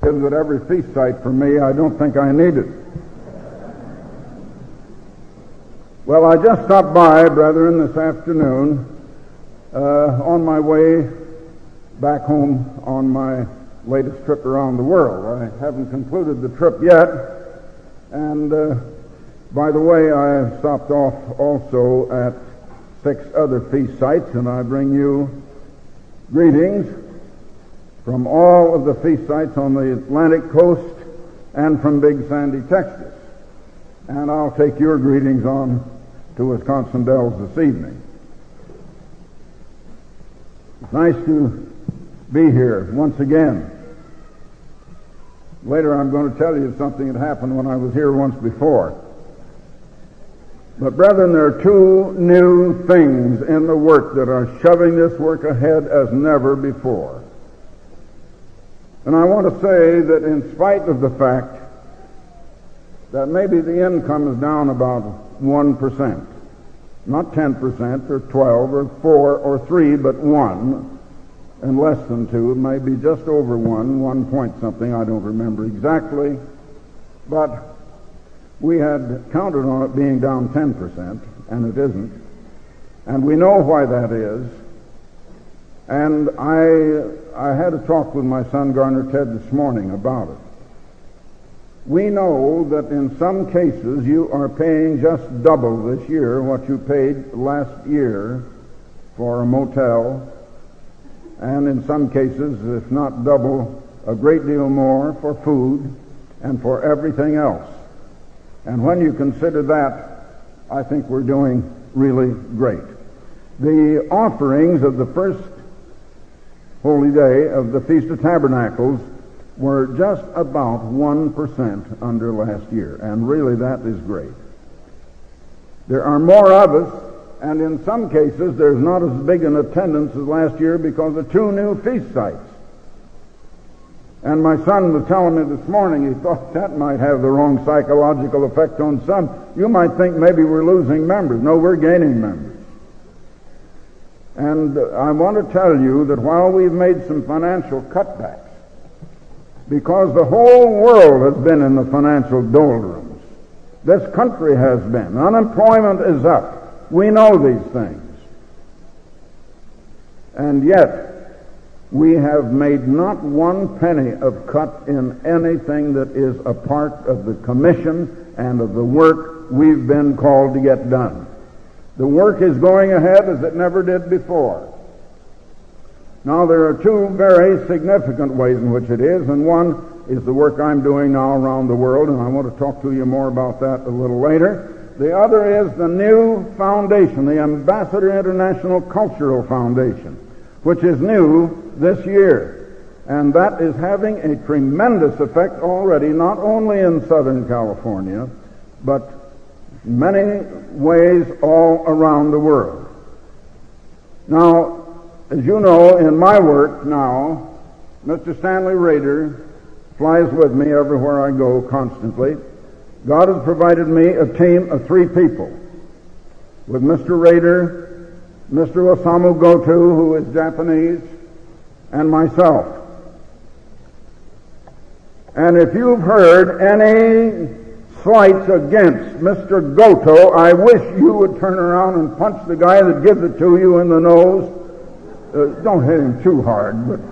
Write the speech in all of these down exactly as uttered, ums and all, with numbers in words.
is at every feast site for me, I don't think I need it. Well, I just stopped by, brethren, this afternoon uh, on my way back home on my latest trip around the world. I haven't concluded the trip yet, and uh, by the way, I stopped off also at six other feast sites, and I bring you greetings from all of the feast sites on the Atlantic coast and from Big Sandy, Texas. And I'll take your greetings on to Wisconsin Dells this evening. It's nice to be here once again. Later I'm going to tell you something that happened when I was here once before. But brethren, there are two new things in the work that are shoving this work ahead as never before. And I want to say that in spite of the fact that maybe the income is down about one percent, not ten percent or twelve or four or three, but one, and less than two, it may be just over one, one point something, I don't remember exactly, but we had counted on it being down ten percent, and it isn't. And we know why that is. And I I had a talk with my son Garner Ted this morning about it. We know that in some cases you are paying just double this year what you paid last year for a motel, and in some cases, if not double, a great deal more for food and for everything else. And when you consider that, I think we're doing really great. The offerings of the first holy day of the Feast of Tabernacles were just about one percent under last year, and really that is great. There are more of us, and in some cases there's not as big an attendance as last year because of two new feast sites. And my son was telling me this morning he thought that might have the wrong psychological effect on some. You might think maybe we're losing members. No, we're gaining members. And I want to tell you that while we've made some financial cutbacks, because the whole world has been in the financial doldrums, this country has been. Unemployment is up. We know these things. And yet, we have made not one penny of cut in anything that is a part of the commission and of the work we've been called to get done. The work is going ahead as it never did before. Now, there are two very significant ways in which it is, and one is the work I'm doing now around the world, and I want to talk to you more about that a little later. The other is the new foundation, the Ambassador International Cultural Foundation, which is new this year. And that is having a tremendous effect already, not only in Southern California, but many ways all around the world. Now, as you know, in my work now, Mister Stanley Rader flies with me everywhere I go constantly. God has provided me a team of three people, with Mister Rader, Mister Osamu Goto, who is Japanese, and myself. And if you've heard any slights against Mister Goto, I wish you would turn around and punch the guy that gives it to you in the nose. Uh, don't hit him too hard, but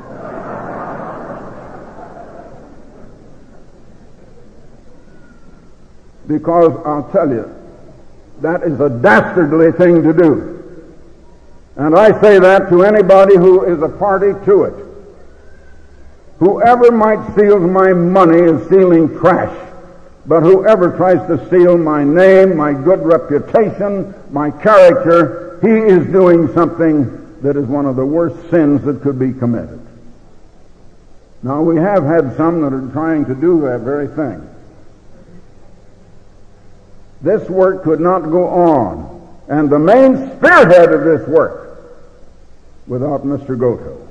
because I'll tell you, that is a dastardly thing to do. And I say that to anybody who is a party to it. Whoever might steal my money is stealing trash. But whoever tries to steal my name, my good reputation, my character, he is doing something that is one of the worst sins that could be committed. Now, we have had some that are trying to do that very thing. This work could not go on, and the main spearhead of this work, without Mister Goto.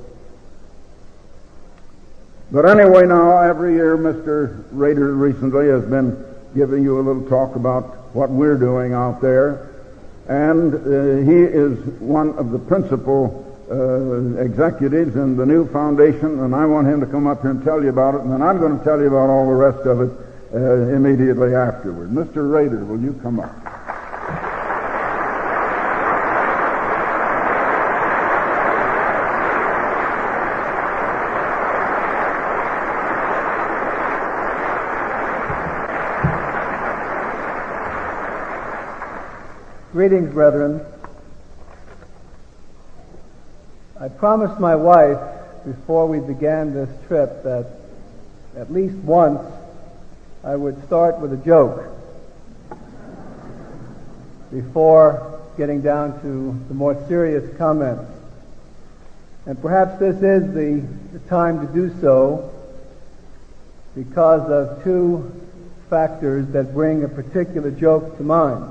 But anyway, now, every year Mister Rader recently has been giving you a little talk about what we're doing out there, and uh, he is one of the principal uh, executives in the new foundation, and I want him to come up here and tell you about it, and then I'm going to tell you about all the rest of it uh, immediately afterward. Mister Rader, will you come up? Greetings, brethren. I promised my wife before we began this trip that at least once I would start with a joke before getting down to the more serious comments. And perhaps this is the, the time to do so because of two factors that bring a particular joke to mind.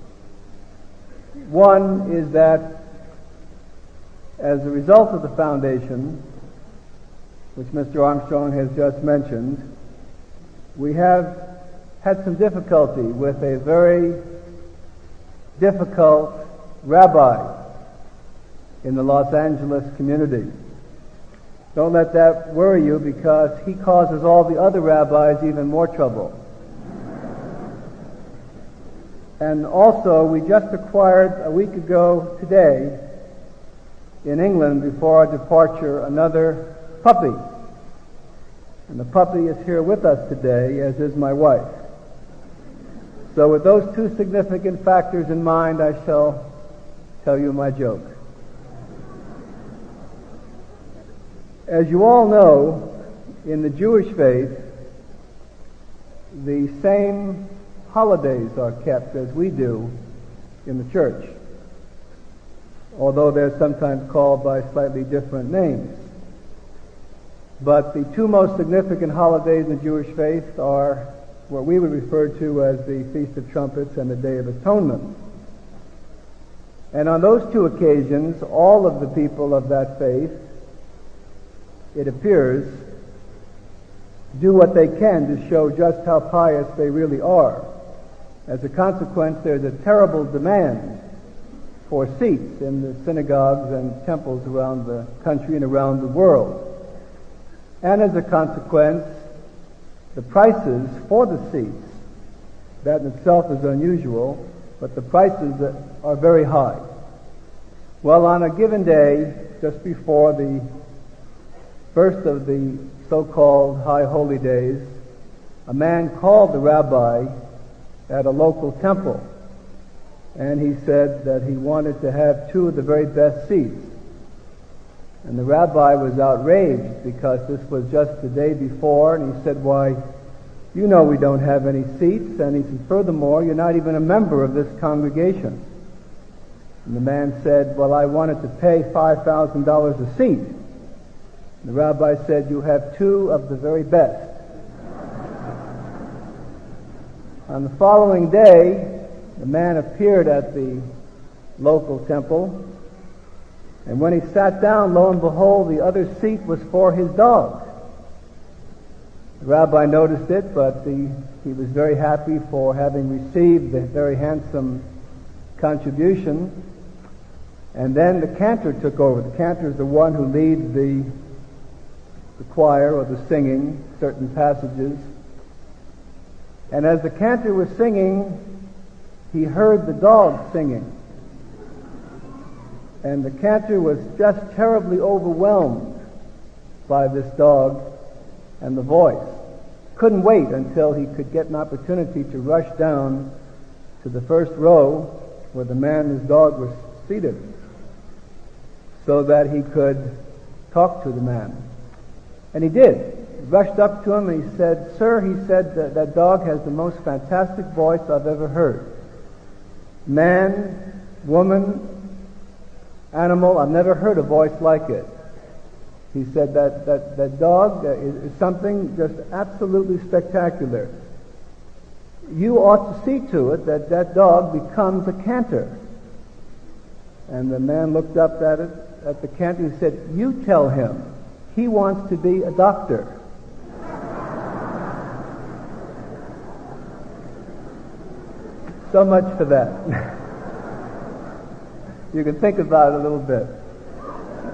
One is that as a result of the foundation, which Mister Armstrong has just mentioned, we have had some difficulty with a very difficult rabbi in the Los Angeles community. Don't let that worry you, because he causes all the other rabbis even more trouble. And also, we just acquired a week ago today in England, before our departure, another puppy. And the puppy is here with us today, as is my wife. So with those two significant factors in mind, I shall tell you my joke. As you all know, in the Jewish faith, the same holidays are kept as we do in the church, although they're sometimes called by slightly different names. But the two most significant holidays in the Jewish faith are what we would refer to as the Feast of Trumpets and the Day of Atonement. And on those two occasions, all of the people of that faith, it appears, do what they can to show just how pious they really are. As a consequence, there's a terrible demand for seats in the synagogues and temples around the country and around the world. And as a consequence, the prices for the seats, that in itself is unusual, but the prices are very high. Well, on a given day, just before the first of the so-called High Holy Days, a man called the rabbi at a local temple, and he said that he wanted to have two of the very best seats. And the rabbi was outraged because this was just the day before, and he said, "Why, you know we don't have any seats." And he said, "Furthermore, you're not even a member of this congregation." And the man said, "Well, I wanted to pay five thousand dollars a seat." And the rabbi said, "You have two of the very best." On the following day, the man appeared at the local temple, and when he sat down, lo and behold, the other seat was for his dog. The rabbi noticed it, but the, he was very happy for having received the very handsome contribution. And then the cantor took over. The cantor is the one who leads the, the choir or the singing, certain passages. And as the cantor was singing, he heard the dog singing. And the cantor was just terribly overwhelmed by this dog and the voice. Couldn't wait until he could get an opportunity to rush down to the first row where the man and his dog were seated, so that he could talk to the man. And he did. He rushed up to him and he said, "Sir," he said, that, that dog has the most fantastic voice I've ever heard. Man, woman, animal, I've never heard a voice like it. He said that that, that dog is, is something just absolutely spectacular. You ought to see to it that that dog becomes a cantor." And the man looked up at it, at the cantor, and said, "You tell him he wants to be a doctor." So much for that. You can think about it a little bit.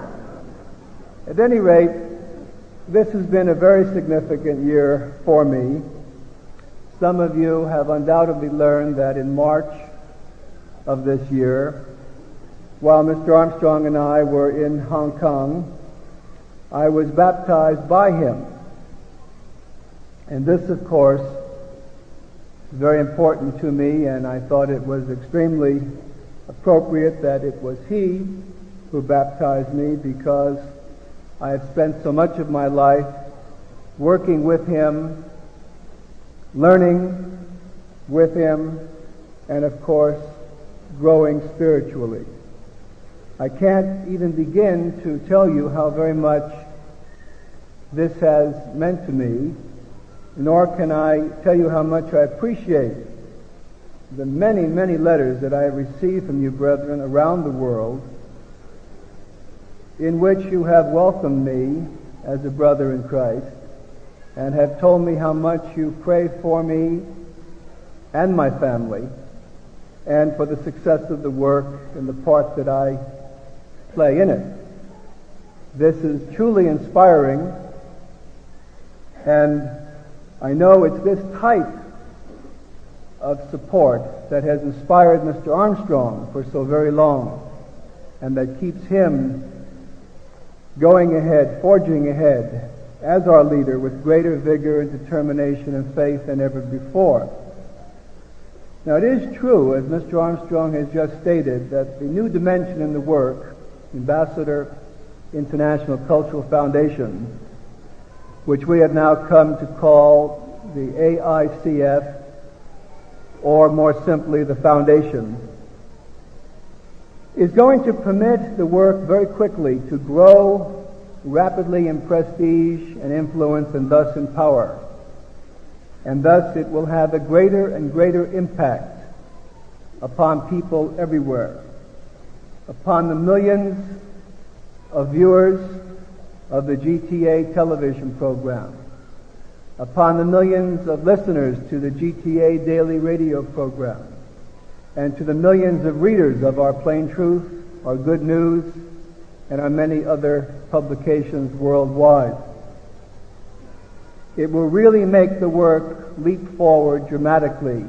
At any rate, this has been a very significant year for me. Some of you have undoubtedly learned that in March of this year, while Mister Armstrong and I were in Hong Kong, I was baptized by him. And this, of course, is very important to me, and I thought it was extremely appropriate that it was he who baptized me, because I have spent so much of my life working with him, learning with him, and of course, growing spiritually. I can't even begin to tell you how very much this has meant to me, nor can I tell you how much I appreciate the many, many letters that I have received from you brethren around the world, in which you have welcomed me as a brother in Christ and have told me how much you pray for me and my family and for the success of the work and the part that I play in it. This is truly inspiring, and I know it's this type of support that has inspired Mister Armstrong for so very long, and that keeps him going ahead, forging ahead as our leader with greater vigor and determination and faith than ever before. Now, it is true, as Mister Armstrong has just stated, that the new dimension in the work, Ambassador International Cultural Foundation, which we have now come to call the A I C F, or more simply the Foundation, is going to permit the work very quickly to grow rapidly in prestige and influence, and thus in power. And thus it will have a greater and greater impact upon people everywhere, upon the millions of viewers of the G T A television program, upon the millions of listeners to the G T A daily radio program, and to the millions of readers of our Plain Truth, our Good News, and our many other publications worldwide. It will really make the work leap forward dramatically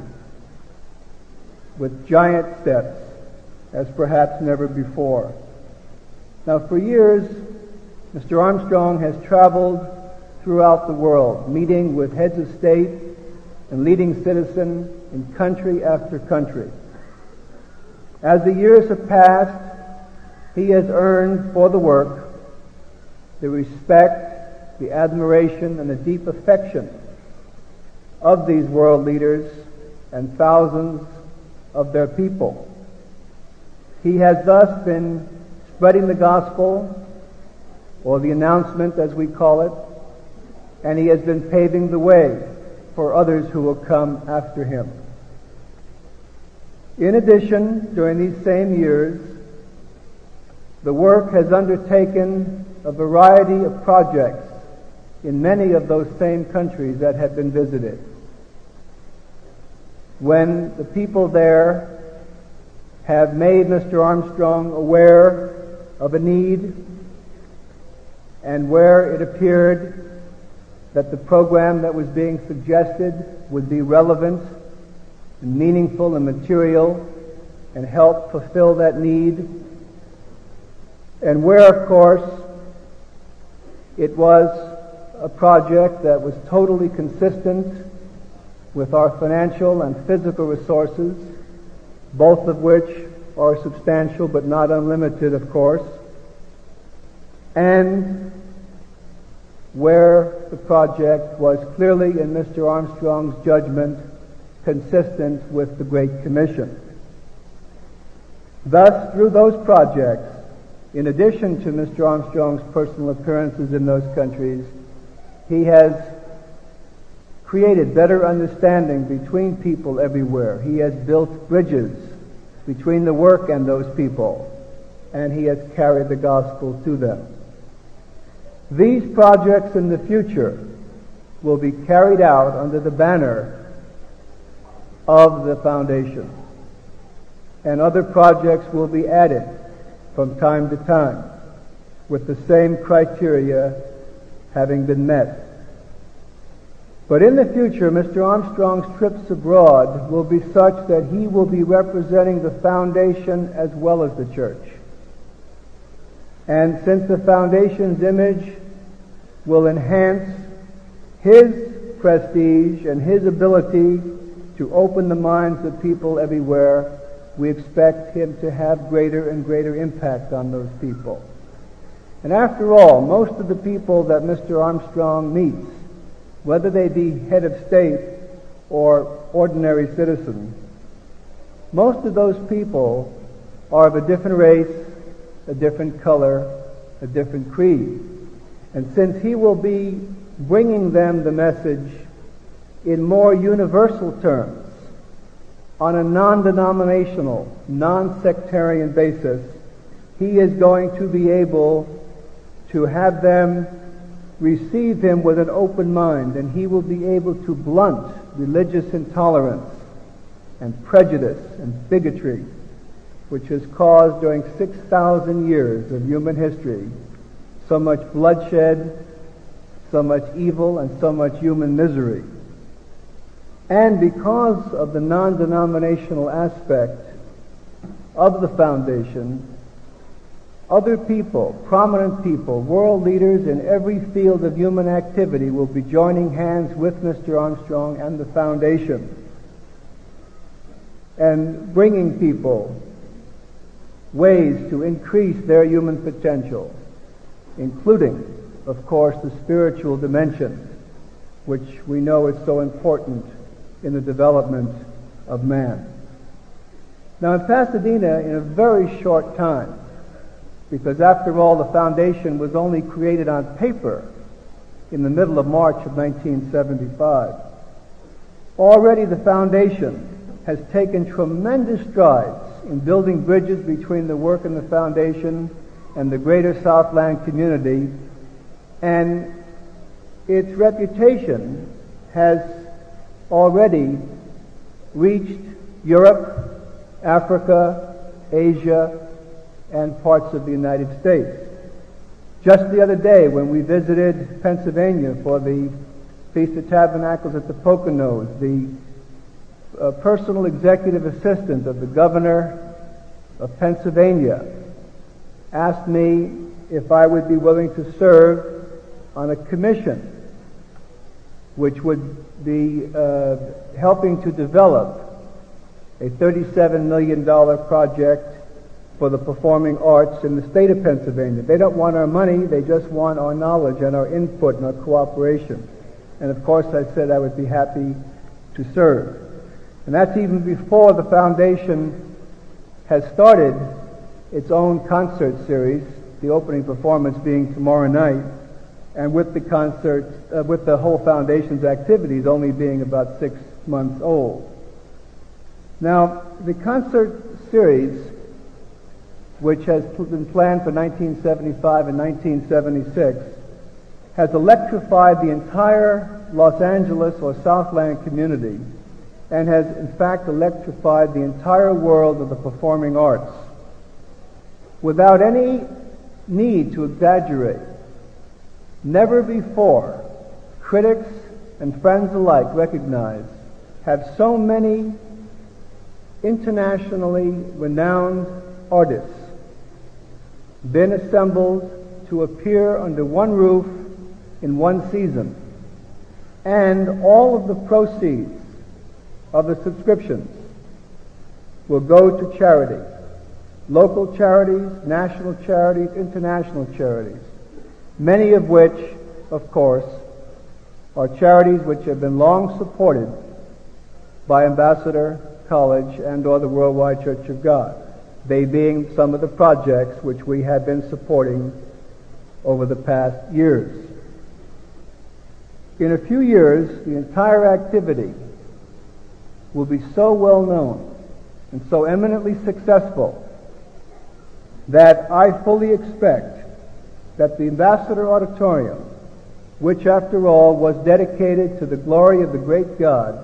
with giant steps as perhaps never before. Now, for years, Mister Armstrong has traveled throughout the world, meeting with heads of state and leading citizens in country after country. As the years have passed, he has earned for the work the respect, the admiration, and the deep affection of these world leaders and thousands of their people. He has thus been spreading the gospel, or the announcement as we call it, and he has been paving the way for others who will come after him. In addition, during these same years, the work has undertaken a variety of projects in many of those same countries that have been visited. When the people there have made Mister Armstrong aware of a need, and where it appeared that the program that was being suggested would be relevant and meaningful and material and help fulfill that need, and where, of course, it was a project that was totally consistent with our financial and physical resources, both of which are substantial but not unlimited, of course, and where the project was clearly, in Mister Armstrong's judgment, consistent with the Great Commission. Thus, through those projects, in addition to Mister Armstrong's personal appearances in those countries, he has created better understanding between people everywhere. He has built bridges between the work and those people, and he has carried the gospel to them. These projects in the future will be carried out under the banner of the Foundation, and other projects will be added from time to time. with the same criteria having been met. But in the future, Mister Armstrong's trips abroad will be such that he will be representing the foundation as well as the church. And since the foundation's image will enhance his prestige and his ability to open the minds of people everywhere, we expect him to have greater and greater impact on those people. And after all, most of the people that Mister Armstrong meets, whether they be head of state or ordinary citizens, most of those people are of a different race, a different color, a different creed. And since he will be bringing them the message in more universal terms, on a non-denominational, non-sectarian basis, he is going to be able to have them receive him with an open mind, and he will be able to blunt religious intolerance and prejudice and bigotry, which has caused during six thousand years of human history so much bloodshed, so much evil, and so much human misery. And because of the non-denominational aspect of the foundation, other people, prominent people, world leaders in every field of human activity will be joining hands with Mister Armstrong and the foundation and bringing people ways to increase their human potential, including, of course, the spiritual dimension, which we know is so important in the development of man. Now in Pasadena, in a very short time, because after all the foundation was only created on paper in the middle of March of nineteen seventy-five, already the foundation has taken tremendous strides in building bridges between the work in the foundation and the greater Southland community, and its reputation has already reached Europe, Africa, Asia, and parts of the United States. Just the other day, when we visited Pennsylvania for the Feast of Tabernacles at the Poconos, the uh, personal executive assistant of the governor of Pennsylvania asked me if I would be willing to serve on a commission which would be uh, helping to develop a thirty-seven million dollars project for the performing arts in the state of Pennsylvania. They don't want our money, they just want our knowledge and our input and our cooperation. And of course I said I would be happy to serve. And that's even before the foundation has started its own concert series, the opening performance being tomorrow night, and with the concert, uh, with the whole foundation's activities only being about six months old. Now, the concert series, which has been planned for nineteen seventy-five and nineteen seventy-six, has electrified the entire Los Angeles or Southland community and has in fact electrified the entire world of the performing arts. Without any need to exaggerate, never before critics and friends alike recognize have so many internationally renowned artists been assembled to appear under one roof in one season, and all of the proceeds of the subscriptions will go to charity, local charities, national charities, international charities, many of which, of course, are charities which have been long supported by Ambassador College and or the Worldwide Church of God, they being some of the projects which we have been supporting over the past years. In a few years, the entire activity will be so well known and so eminently successful that I fully expect that the Ambassador Auditorium, which after all was dedicated to the glory of the great God,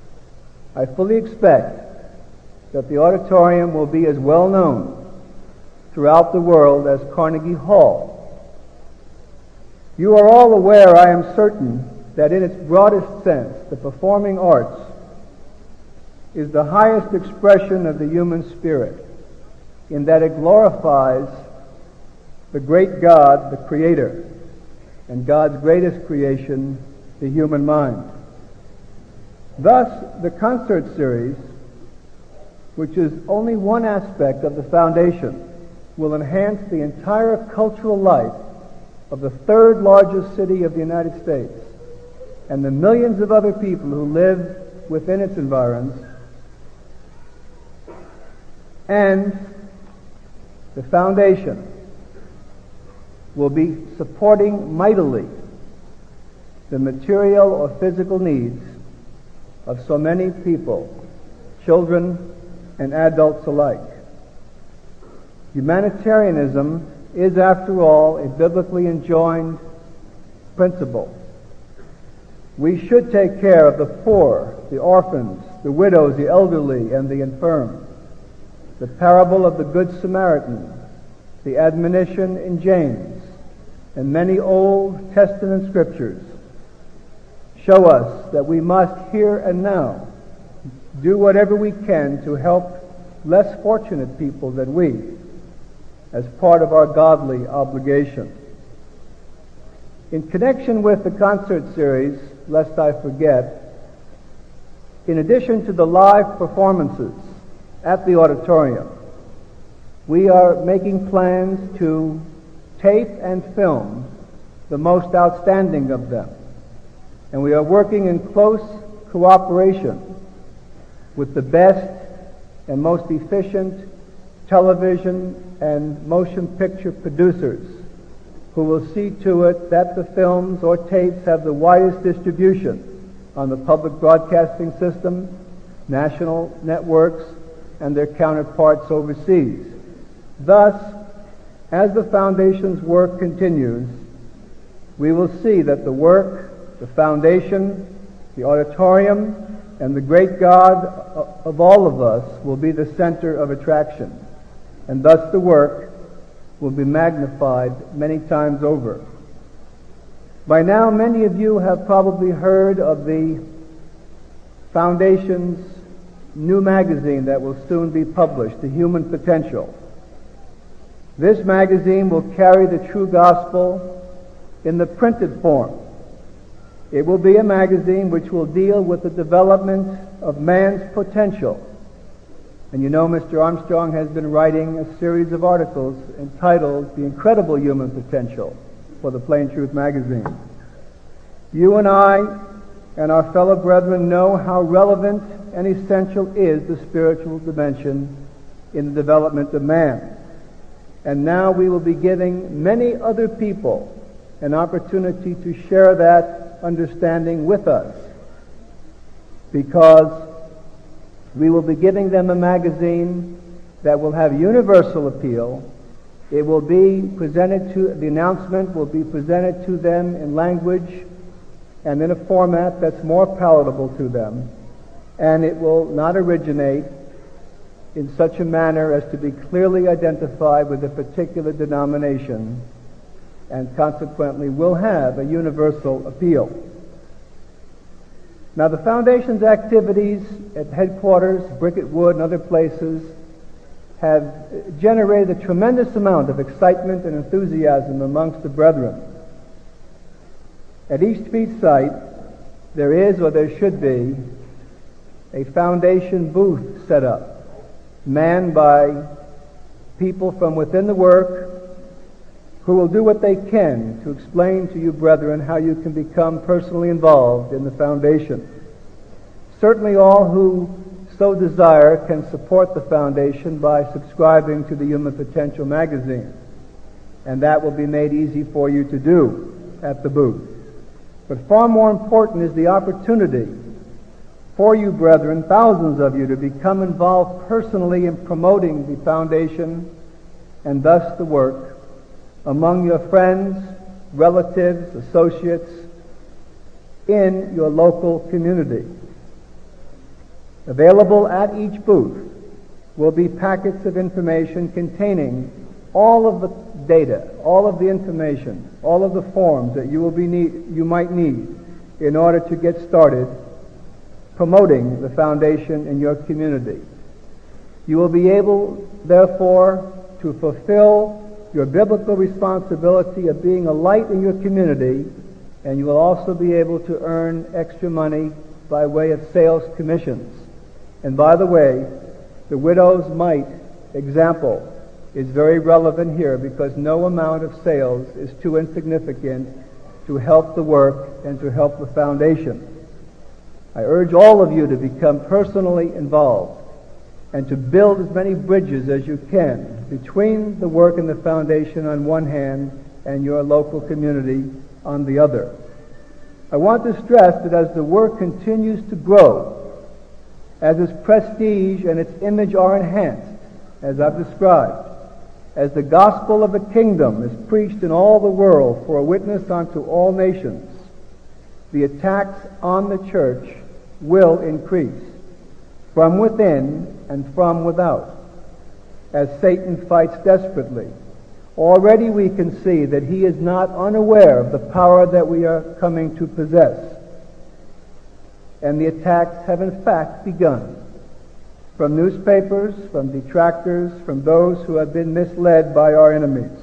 I fully expect that the auditorium will be as well known throughout the world as Carnegie Hall You are all aware, I am certain, that in its broadest sense, the performing arts is the highest expression of the human spirit, in that it glorifies the great God, the Creator, and God's greatest creation, the human mind. Thus, the concert series, which is only one aspect of the foundation, will enhance the entire cultural life of the third largest city of the United States and the millions of other people who live within its environs. And the foundation will be supporting mightily the material or physical needs of so many people, children and adults alike. Humanitarianism is, after all, a biblically enjoined principle. We should take care of the poor, the orphans, the widows, the elderly, and the infirm. The parable of the Good Samaritan, the admonition in James, and many Old Testament scriptures show us that we must here and now do whatever we can to help less fortunate people than we, as part of our godly obligation. In connection with the concert series, lest I forget, in addition to the live performances at the auditorium, we are making plans to tape and film the most outstanding of them. And we are working in close cooperation with the best and most efficient television and motion picture producers, who will see to it that the films or tapes have the widest distribution on the public broadcasting system, national networks, and their counterparts overseas. Thus, as the Foundation's work continues, we will see that the work, the Foundation, the auditorium, and the great God of all of us will be the center of attraction, and thus the work will be magnified many times over. By now, many of you have probably heard of the Foundation's new magazine that will soon be published, The Human Potential. This magazine will carry the true gospel in the printed form. It will be a magazine which will deal with the development of man's potential. And you know, Mister Armstrong has been writing a series of articles entitled The Incredible Human Potential for the Plain Truth magazine. You and I and our fellow brethren know how relevant and essential is the spiritual dimension in the development of man. And now we will be giving many other people an opportunity to share that understanding with us, because we will be giving them a magazine that will have universal appeal. It will be presented to, the announcement will be presented to them in language and in a format that's more palatable to them, and it will not originate in such a manner as to be clearly identified with a particular denomination, and consequently will have a universal appeal. Now, the Foundation's activities at headquarters, Bricket Wood, and other places have generated a tremendous amount of excitement and enthusiasm amongst the brethren. At each street site, there is, or there should be, a Foundation booth set up, manned by people from within the work, who will do what they can to explain to you, brethren, how you can become personally involved in the Foundation. Certainly all who so desire can support the Foundation by subscribing to the Human Potential magazine, and that will be made easy for you to do at the booth. But far more important is the opportunity for you, brethren, thousands of you, to become involved personally in promoting the Foundation and thus the work among your friends, relatives, associates, in your local community. Available at each booth will be packets of information containing all of the data, all of the information, all of the forms that you will be need, you might need in order to get started promoting the foundation in your community. You will be able, therefore, to fulfill your biblical responsibility of being a light in your community, and you will also be able to earn extra money by way of sales commissions. And by the way, the widow's mite example is very relevant here, because no amount of sales is too insignificant to help the work and to help the foundation. I urge all of you to become personally involved and to build as many bridges as you can between the work and the foundation on one hand and your local community on the other. I want to stress that as the work continues to grow, as its prestige and its image are enhanced, as I've described, as the gospel of the kingdom is preached in all the world for a witness unto all nations, the attacks on the church will increase from within and from without, as Satan fights desperately. Already we can see that he is not unaware of the power that we are coming to possess. And the attacks have in fact begun. From newspapers, from detractors, from those who have been misled by our enemies.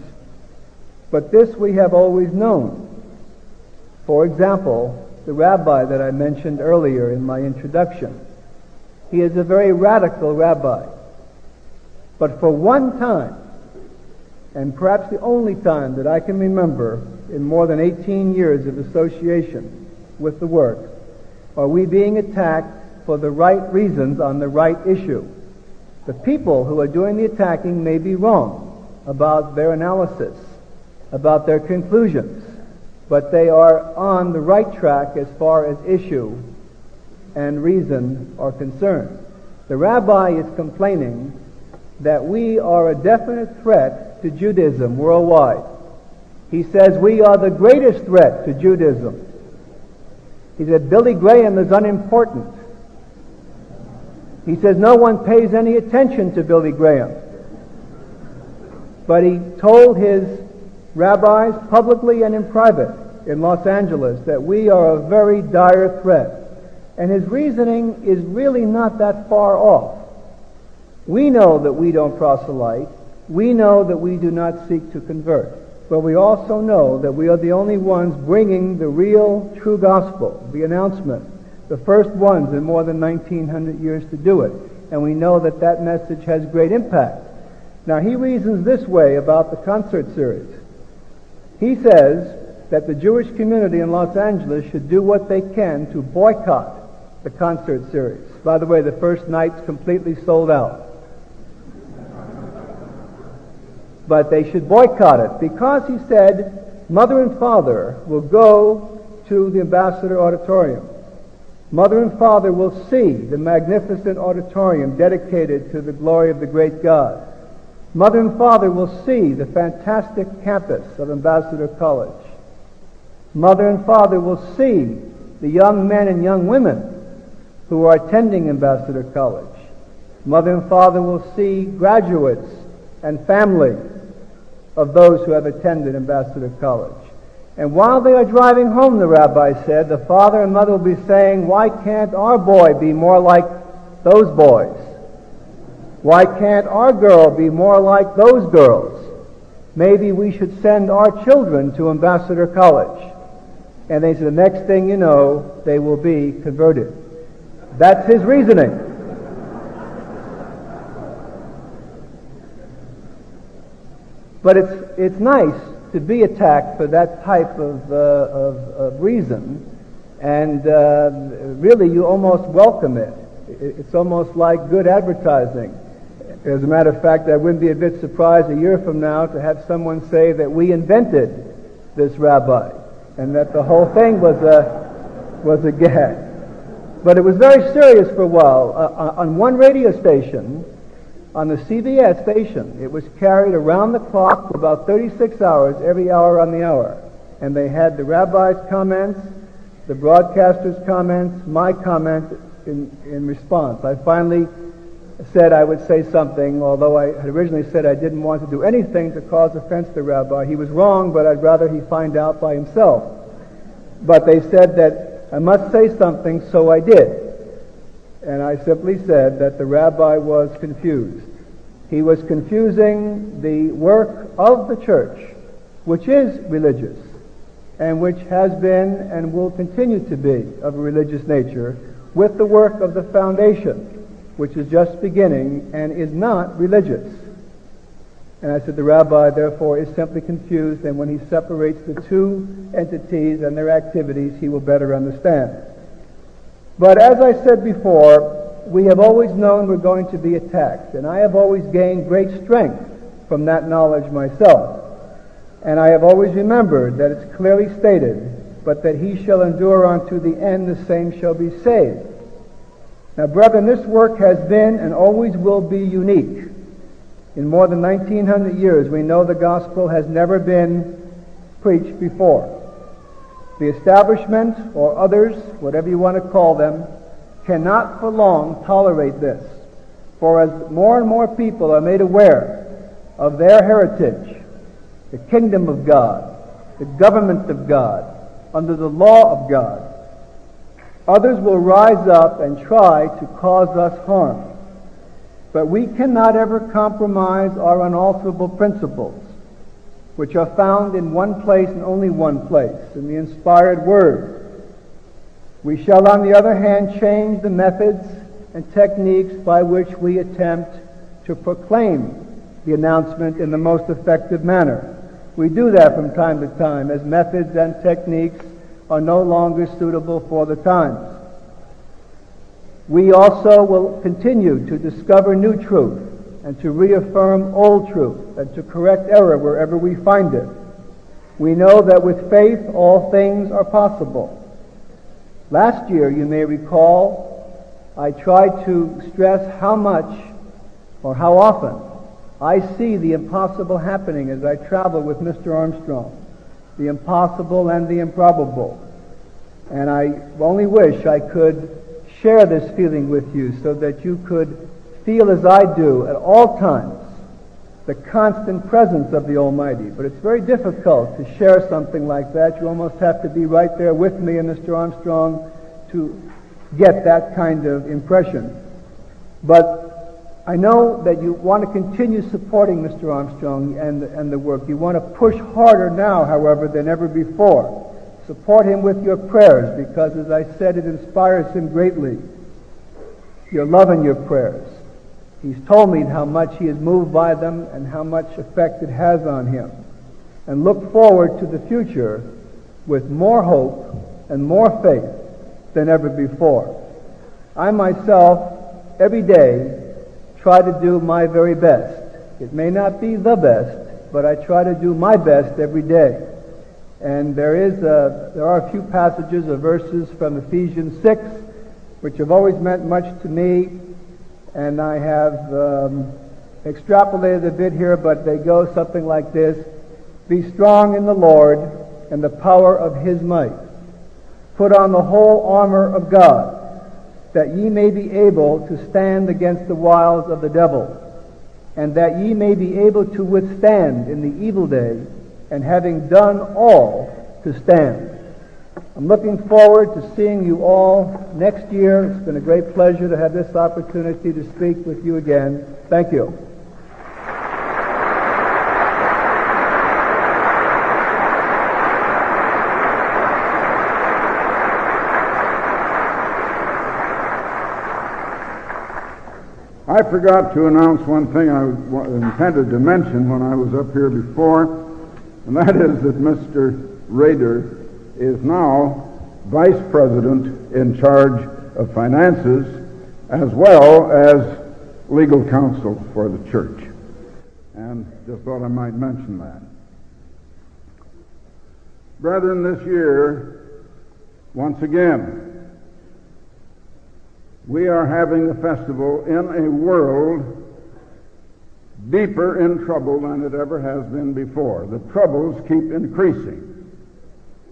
But this we have always known. For example, the rabbi that I mentioned earlier in my introduction. He is a very radical rabbi. But for one time, and perhaps the only time that I can remember in more than eighteen years of association with the work, are we being attacked for the right reasons on the right issue. The people who are doing the attacking may be wrong about their analysis, about their conclusions, but they are on the right track as far as issue and reason are concerned. The rabbi is complaining that we are a definite threat to Judaism worldwide. He says we are the greatest threat to Judaism. He said Billy Graham is unimportant. He says no one pays any attention to Billy Graham. But he told his rabbis publicly and in private in Los Angeles that we are a very dire threat. And his reasoning is really not that far off. We know that we don't proselyte. We know that we do not seek to convert. But we also know that we are the only ones bringing the real, true gospel, the announcement, the first ones in more than nineteen hundred years to do it. And we know that that message has great impact. Now, he reasons this way about the concert series. He says that the Jewish community in Los Angeles should do what they can to boycott the concert series. By the way, the first night's completely sold out. But they should boycott it because, he said, mother and father will go to the Ambassador Auditorium. Mother and father will see the magnificent auditorium dedicated to the glory of the great God. Mother and father will see the fantastic campus of Ambassador College. Mother and father will see the young men and young women who are attending Ambassador College. Mother and father will see graduates and family of those who have attended Ambassador College. And while they are driving home, the rabbi said, the father and mother will be saying, why can't our boy be more like those boys? Why can't our girl be more like those girls? Maybe we should send our children to Ambassador College. And they said, the next thing you know, they will be converted. That's his reasoning. But it's it's nice to be attacked for that type of, uh, of, of reason, and uh, really you almost welcome it. It's almost like good advertising. As a matter of fact, I wouldn't be a bit surprised a year from now to have someone say that we invented this rabbi, and that the whole thing was a was a gag. But it was very serious for a while. Uh, on one radio station, on the C B S station, it was carried around the clock for about thirty-six hours, every hour on the hour. And they had the rabbi's comments, the broadcaster's comments, my comments in, in response. I finally said I would say something, although I had originally said I didn't want to do anything to cause offense to Rabbi. He was wrong, but I'd rather he find out by himself. But they said that I must say something, so I did. And I simply said that the rabbi was confused. He was confusing the work of the church, which is religious, and which has been and will continue to be of a religious nature, with the work of the foundation, which is just beginning and is not religious. And I said the rabbi, therefore, is simply confused, and when he separates the two entities and their activities, he will better understand. But as I said before, we have always known we're going to be attacked, and I have always gained great strength from that knowledge myself. And I have always remembered that it's clearly stated, but that he shall endure unto the end, the same shall be saved. Now, brethren, this work has been and always will be unique. In more than nineteen hundred years, we know the gospel has never been preached before. The establishment, or others, whatever you want to call them, cannot for long tolerate this. For as more and more people are made aware of their heritage, the kingdom of God, the government of God, under the law of God, others will rise up and try to cause us harm. But we cannot ever compromise our unalterable principles, which are found in one place and only one place, in the inspired Word. We shall, on the other hand, change the methods and techniques by which we attempt to proclaim the announcement in the most effective manner. We do that from time to time, as methods and techniques are no longer suitable for the times. We also will continue to discover new truth and to reaffirm old truth and to correct error wherever we find it. We know that with faith all things are possible. Last year, you may recall, I tried to stress how much or how often I see the impossible happening as I travel with Mister Armstrong, the impossible and the improbable. And I only wish I could share this feeling with you so that you could feel as I do at all times the constant presence of the Almighty. But it's very difficult to share something like that. You almost have to be right there with me and Mister Armstrong to get that kind of impression. But I know that you want to continue supporting Mister Armstrong and, and the work. You want to push harder now, however, than ever before. Support him with your prayers, because, as I said, it inspires him greatly. Your love and your prayers. He's told me how much he is moved by them and how much effect it has on him. And look forward to the future with more hope and more faith than ever before. I myself, every day, try to do my very best. It may not be the best, but I try to do my best every day. And there is a, there are a few passages or verses from Ephesians six, which have always meant much to me, and I have um, extrapolated a bit here, but they go something like this: Be strong in the Lord and the power of His might. Put on the whole armor of God, that ye may be able to stand against the wiles of the devil, and that ye may be able to withstand in the evil day, and having done all, to stand. I'm looking forward to seeing you all next year. It's been a great pleasure to have this opportunity to speak with you again. Thank you. I forgot to announce one thing I intended to mention when I was up here before, and that is that Mister Rader is now Vice President in charge of finances as well as legal counsel for the church. And just thought I might mention that. Brethren, this year, once again, we are having a festival in a world deeper in trouble than it ever has been before. The troubles keep increasing.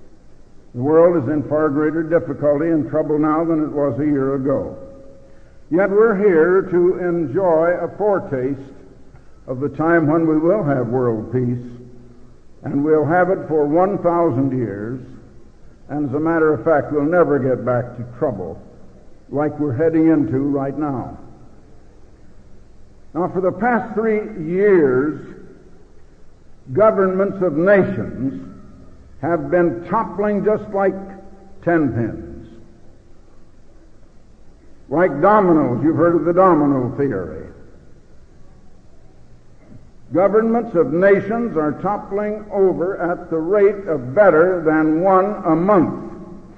The world is in far greater difficulty and trouble now than it was a year ago. Yet we're here to enjoy a foretaste of the time when we will have world peace, and we'll have it for one thousand years, and as a matter of fact, we'll never get back to trouble like we're heading into right now. Now, for the past three years, governments of nations have been toppling just like tenpins. Like dominoes. You've heard of the domino theory. Governments of nations are toppling over at the rate of better than one a month.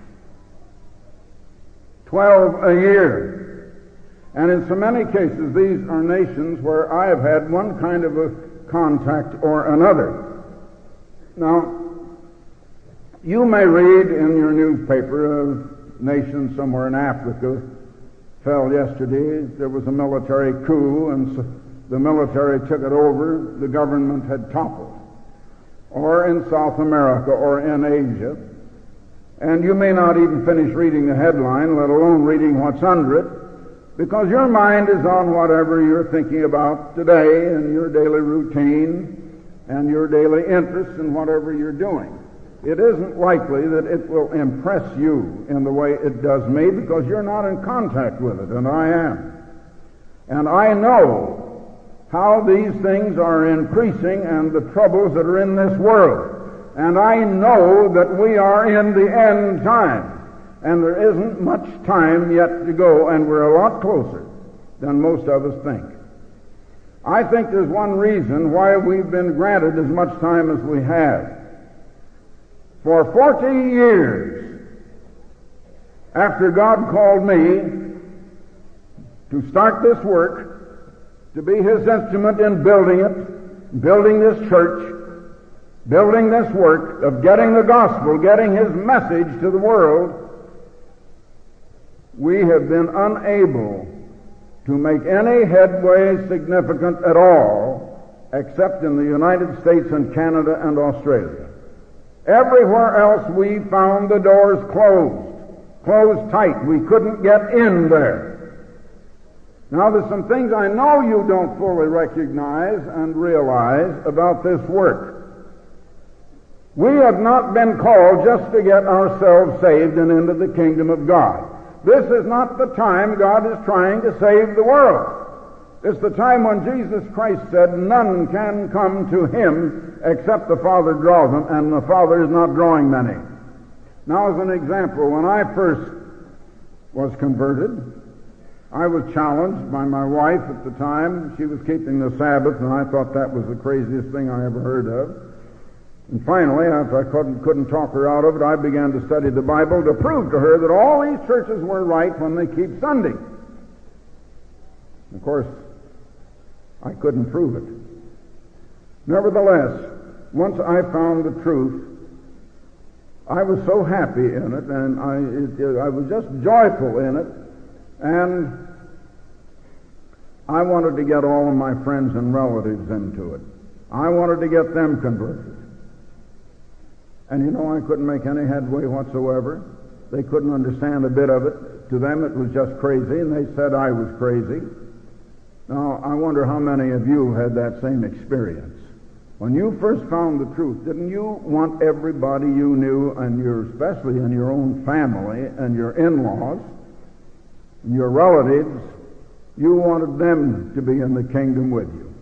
Twelve a year. And in so many cases, these are nations where I have had one kind of a contact or another. Now, you may read in your newspaper of nations somewhere in Africa fell yesterday. There was a military coup, and so the military took it over. The government had toppled. Or in South America or in Asia. And you may not even finish reading the headline, let alone reading what's under it, because your mind is on whatever you're thinking about today and your daily routine and your daily interests in whatever you're doing. It isn't likely that it will impress you in the way it does me, because you're not in contact with it, and I am. And I know how these things are increasing and the troubles that are in this world. And I know that we are in the end time, and there isn't much time yet to go, and we're a lot closer than most of us think. I think there's one reason why we've been granted as much time as we have. For forty years after God called me to start this work, to be His instrument in building it, building this church, building this work of getting the gospel, getting His message to the world, we have been unable to make any headway significant at all, except in the United States and Canada and Australia. Everywhere else we found the doors closed, closed tight. We couldn't get in there. Now, there's some things I know you don't fully recognize and realize about this work. We have not been called just to get ourselves saved and into the kingdom of God. This is not the time God is trying to save the world. It's the time when Jesus Christ said, none can come to Him except the Father draws them, and the Father is not drawing many. Now, as an example, when I first was converted, I was challenged by my wife at the time. She was keeping the Sabbath, and I thought that was the craziest thing I ever heard of. And finally, after I couldn't, couldn't talk her out of it, I began to study the Bible to prove to her that all these churches were right when they keep Sunday. Of course, I couldn't prove it. Nevertheless, once I found the truth, I was so happy in it, and I, it, I was just joyful in it, and I wanted to get all of my friends and relatives into it. I wanted to get them converted. And you know, I couldn't make any headway whatsoever. They couldn't understand a bit of it. To them it was just crazy, and they said I was crazy. Now, I wonder how many of you had that same experience. When you first found the truth, didn't you want everybody you knew, and your, especially in your own family and your in-laws, and your relatives, you wanted them to be in the kingdom with you?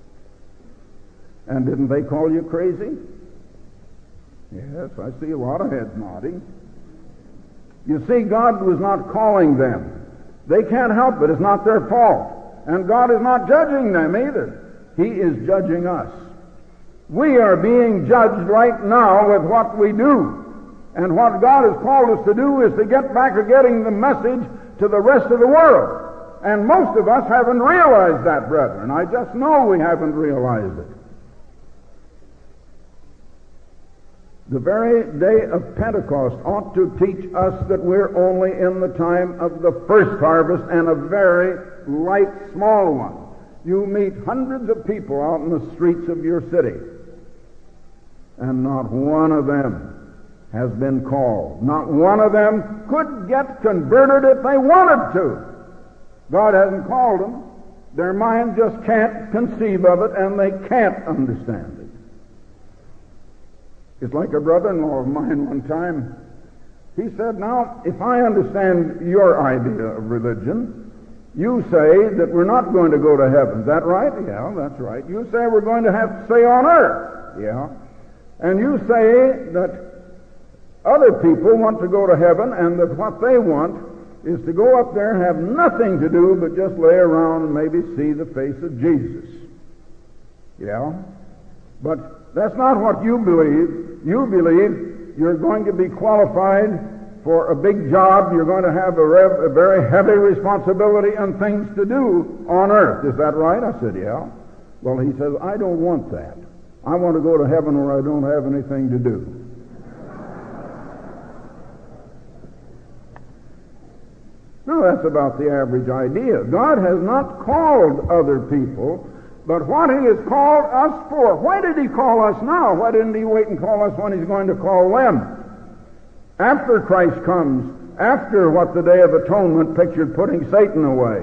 And didn't they call you crazy? Yes, I see a lot of heads nodding. You see, God was not calling them. They can't help it. It's not their fault. And God is not judging them either. He is judging us. We are being judged right now with what we do. And what God has called us to do is to get back to getting the message to the rest of the world. And most of us haven't realized that, brethren. I just know we haven't realized it. The very day of Pentecost ought to teach us that we're only in the time of the first harvest, and a very light, small one. You meet hundreds of people out in the streets of your city, and not one of them has been called. Not one of them could get converted if they wanted to. God hasn't called them. Their mind just can't conceive of it, and they can't understand it. It's like a brother-in-law of mine one time. He said, now, if I understand your idea of religion, you say that we're not going to go to heaven. Is that right? Yeah, that's right. You say we're going to have to stay on earth. Yeah. And you say that other people want to go to heaven, and that what they want is to go up there and have nothing to do but just lay around and maybe see the face of Jesus. Yeah? But that's not what you believe. You believe you're going to be qualified for a big job. You're going to have a, rev- a very heavy responsibility and things to do on earth. Is that right? I said, yeah. Well, he says, I don't want that. I want to go to heaven where I don't have anything to do. No, that's about the average idea. God has not called other people, but what He has called us for. Why did He call us now? Why didn't He wait and call us when He's going to call them? After Christ comes, after what the Day of Atonement pictured putting Satan away.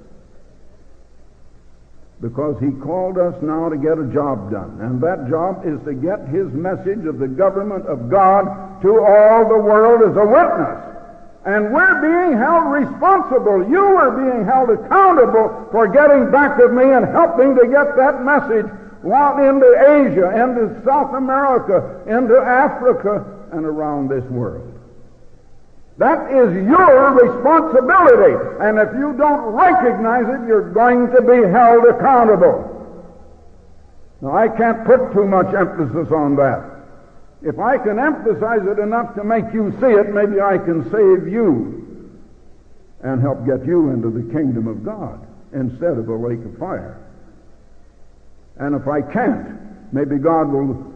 Because He called us now to get a job done. And that job is to get His message of the government of God to all the world as a witness. And we're being held responsible. You are being held accountable for getting back of me and helping to get that message out into Asia, into South America, into Africa, and around this world. That is your responsibility. And if you don't recognize it, you're going to be held accountable. Now, I can't put too much emphasis on that. If I can emphasize it enough to make you see it, maybe I can save you and help get you into the kingdom of God instead of a lake of fire. And if I can't, maybe God will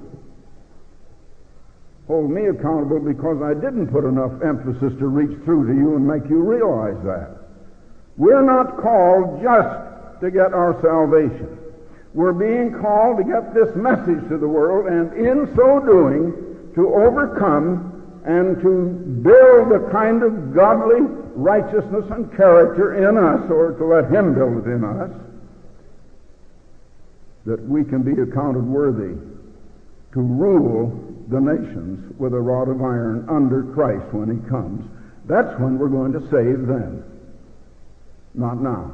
hold me accountable because I didn't put enough emphasis to reach through to you and make you realize that. We're not called just to get our salvation. We're being called to get this message to the world, and in so doing, to overcome and to build the kind of godly righteousness and character in us, or to let Him build it in us, that we can be accounted worthy to rule the nations with a rod of iron under Christ when He comes. That's when we're going to save them, not now.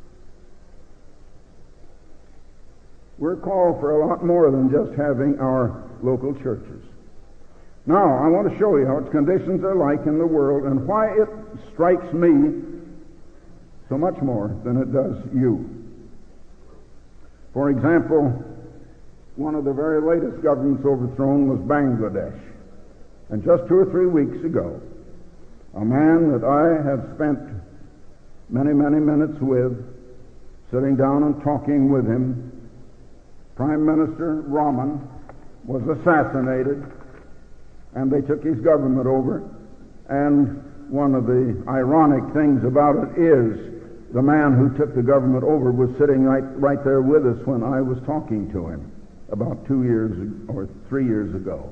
We're called for a lot more than just having our local churches. Now, I want to show you what conditions are like in the world and why it strikes me so much more than it does you. For example, one of the very latest governments overthrown was Bangladesh. And just two or three weeks ago, a man that I had spent many, many minutes with, sitting down and talking with him, Prime Minister Rahman, was assassinated, and they took his government over. And one of the ironic things about it is the man who took the government over was sitting right, right there with us when I was talking to him about two years or three years ago.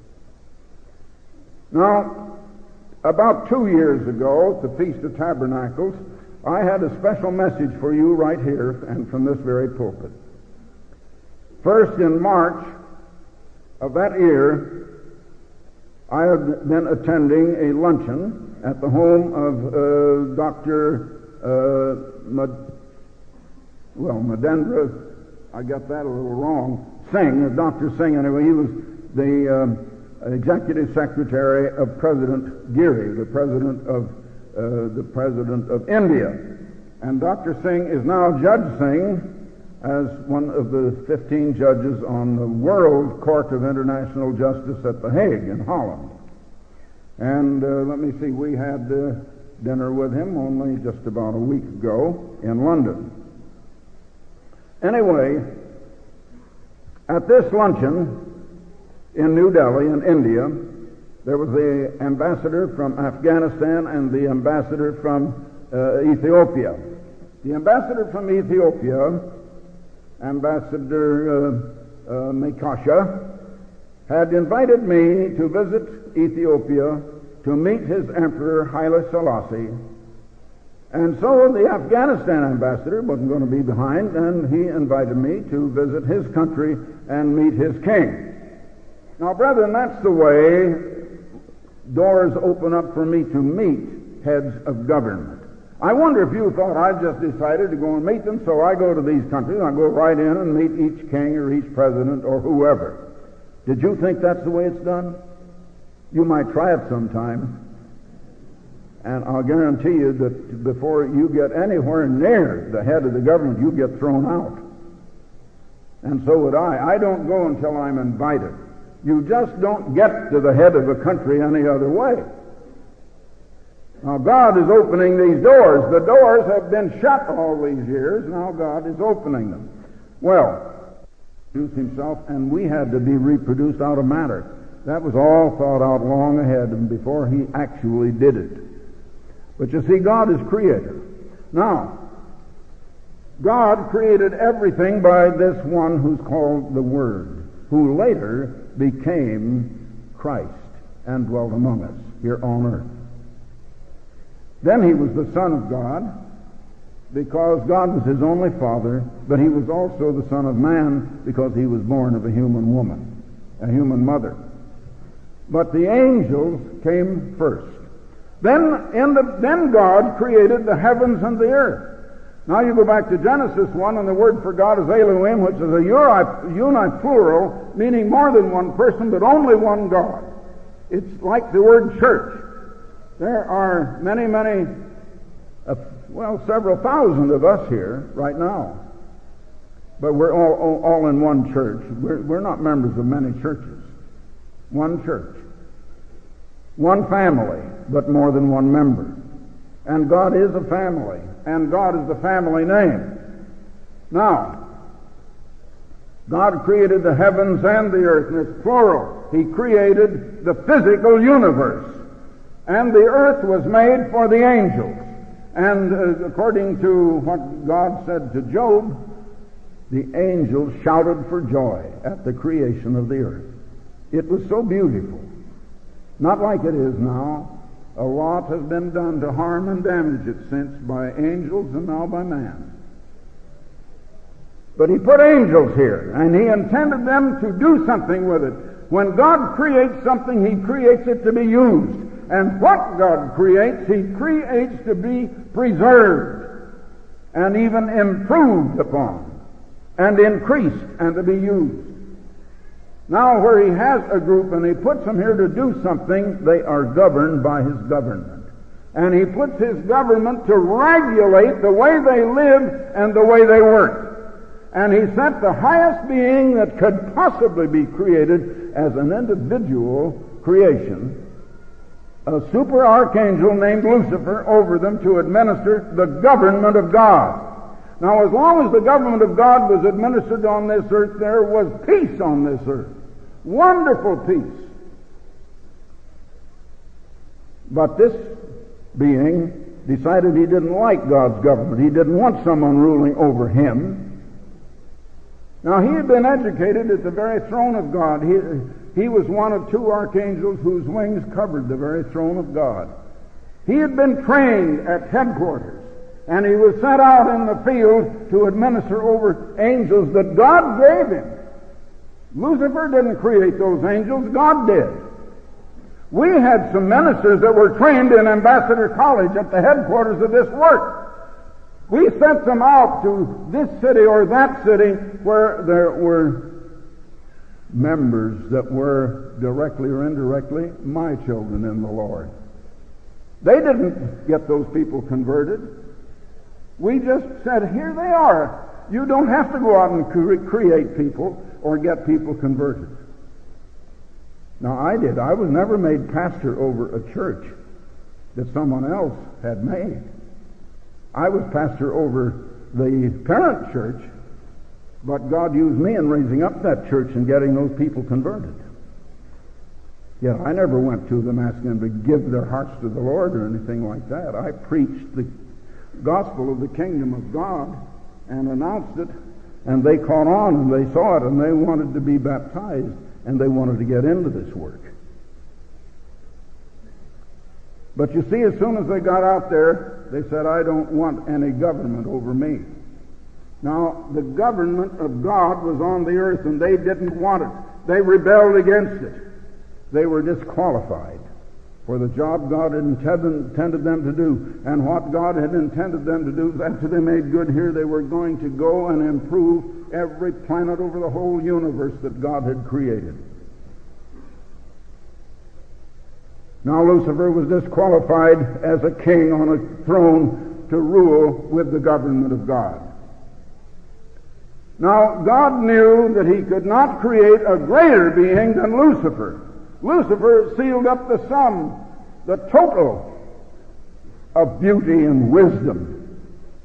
Now, about two years ago, at the Feast of Tabernacles, I had a special message for you right here and from this very pulpit. First, in March of that year, I had been attending a luncheon at the home of uh, Doctor Uh, Mad- well, Madendra, I got that a little wrong, Singh, uh, Doctor Singh, anyway, he was the um, executive secretary of President Giri, the president of uh, the president of India. And Doctor Singh is now Judge Singh, as one of the fifteen judges on the World Court of International Justice at The Hague in Holland. And uh, let me see, we had uh, dinner with him only just about a week ago in London. Anyway, at this luncheon in New Delhi in India, there was the ambassador from Afghanistan and the ambassador from uh, Ethiopia. The ambassador from Ethiopia, Ambassador uh, uh, Mekasha, had invited me to visit Ethiopia to meet his emperor Haile Selassie And so the Afghanistan ambassador wasn't going to be behind, and he invited me to visit his country and meet his king. Now, brethren, that's the way doors open up for me to meet heads of government. I wonder if you thought I just decided to go and meet them, so I go to these countries, I go right in and meet each king or each president or whoever. Did you think that's the way it's done? You might try it sometime. And I'll guarantee you that before you get anywhere near the head of the government, you get thrown out. And so would I. I don't go until I'm invited. You just don't get to the head of a country any other way. Now God is opening these doors. The doors have been shut all these years. Now God is opening them. Well, introduced himself, and we had to be reproduced out of matter. That was all thought out long ahead and before he actually did it. But you see, God is creator. Now, God created everything by this one who's called the Word, who later became Christ and dwelt among us here on earth. Then he was the Son of God, because God was his only Father, but he was also the Son of Man because he was born of a human woman, a human mother. But the angels came first. Then, in the, then God created the heavens and the earth. Now you go back to Genesis one, and the word for God is Elohim, which is a uniplural, meaning more than one person, but only one God. It's like the word church. There are many, many, uh, well, several thousand of us here right now. But we're all, all, all in one church. We're, we're not members of many churches. One church. One family, but more than one member. And God is a family, and God is the family name. Now, God created the heavens and the earth, and it's plural. He created the physical universe. And the earth was made for the angels. And uh, according to what God said to Job, the angels shouted for joy at the creation of the earth. It was so beautiful. Not like it is now. A lot has been done to harm and damage it since by angels and now by man. But he put angels here, and he intended them to do something with it. When God creates something, he creates it to be used. And what God creates, he creates to be preserved and even improved upon and increased and to be used. Now, where he has a group and he puts them here to do something, they are governed by his government. And he puts his government to regulate the way they live and the way they work. And he sent the highest being that could possibly be created as an individual creation, a super archangel named Lucifer, over them to administer the government of God. Now, as long as the government of God was administered on this earth, there was peace on this earth. Wonderful peace. But this being decided he didn't like God's government. He didn't want someone ruling over him. Now, he had been educated at the very throne of God. He, he was one of two archangels whose wings covered the very throne of God. He had been trained at headquarters, and he was sent out in the field to administer over angels that God gave him. Lucifer didn't create those angels, God did. We had some ministers that were trained in Ambassador College at the headquarters of this work. We sent them out to this city or that city where there were members that were directly or indirectly my children in the Lord. They didn't get those people converted. We just said, here they are. You don't have to go out and cre- create people or get people converted. Now, I did. I was never made pastor over a church that someone else had made. I was pastor over the parent church, but God used me in raising up that church and getting those people converted. Yet I never went to them asking them to give their hearts to the Lord or anything like that. I preached the gospel of the kingdom of God and announced it, and they caught on and they saw it and they wanted to be baptized and they wanted to get into this work. But you see, as soon as they got out there, They said, I don't want any government over me. Now, the government of God was on the earth, and they didn't want it. They rebelled against it. They were disqualified for the job God had intended, intended them to do. And what God had intended them to do, after they made good here, they were going to go and improve every planet over the whole universe that God had created. Now Lucifer was disqualified as a king on a throne to rule with the government of God. Now, God knew that he could not create a greater being than Lucifer. Lucifer sealed up the sum, the total of beauty and wisdom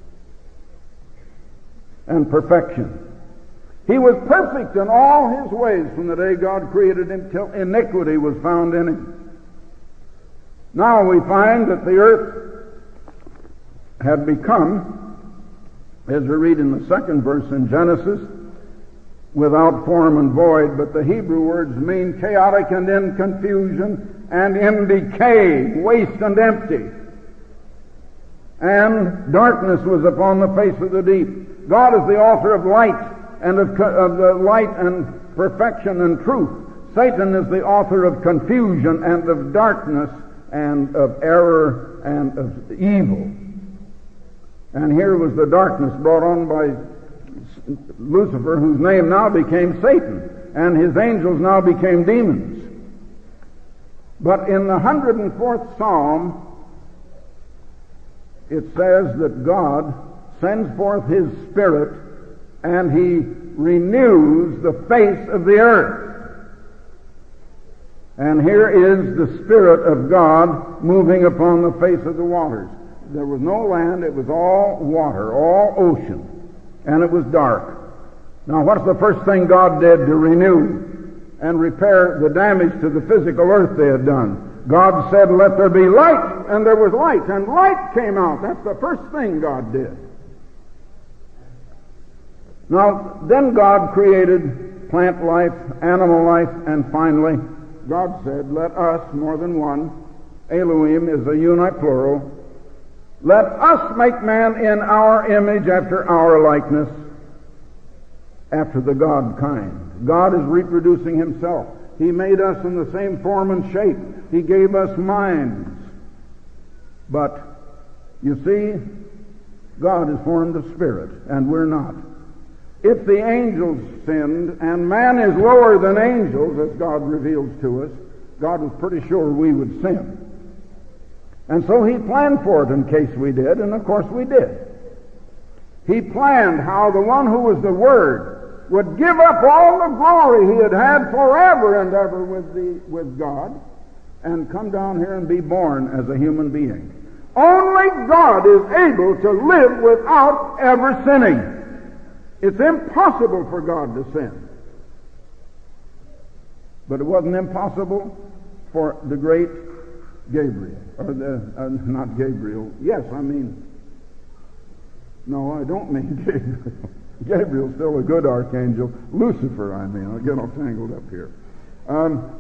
and perfection. He was perfect in all his ways from the day God created him till iniquity was found in him. Now we find that the earth had become, as we read in the second verse in Genesis, without form and void, but the Hebrew words mean chaotic and in confusion and in decay, waste and empty. And darkness was upon the face of the deep. God is the author of light and of, of the light and perfection and truth. Satan is the author of confusion and of darkness and of error and of evil. And here was the darkness brought on by Lucifer, whose name now became Satan, and his angels now became demons. But in the one hundred fourth Psalm, it says that God sends forth his Spirit and he renews the face of the earth. And here is the Spirit of God moving upon the face of the waters. There was no land, it was all water, all ocean, and it was dark. Now what's the first thing God did to renew and repair the damage to the physical earth they had done? God said, let there be light, and there was light, and light came out. That's the first thing God did. Now, then God created plant life, animal life, and finally, God said, let us, more than one, Elohim is a uniplural, let us make man in our image after our likeness, after the God kind. God is reproducing himself. He made us in the same form and shape. He gave us minds. But, you see, God is formed of spirit, and we're not. If the angels sinned, and man is lower than angels, as God reveals to us, God was pretty sure we would sin. And so he planned for it in case we did, and of course we did. He planned how the one who was the Word would give up all the glory he had had forever and ever with the with God and come down here and be born as a human being. Only God is able to live without ever sinning. It's impossible for God to sin. But it wasn't impossible for the great Gabriel, or the, uh, not Gabriel, yes, I mean, no, I don't mean Gabriel. Gabriel's still a good archangel. Lucifer, I mean, I'll get all tangled up here. Um,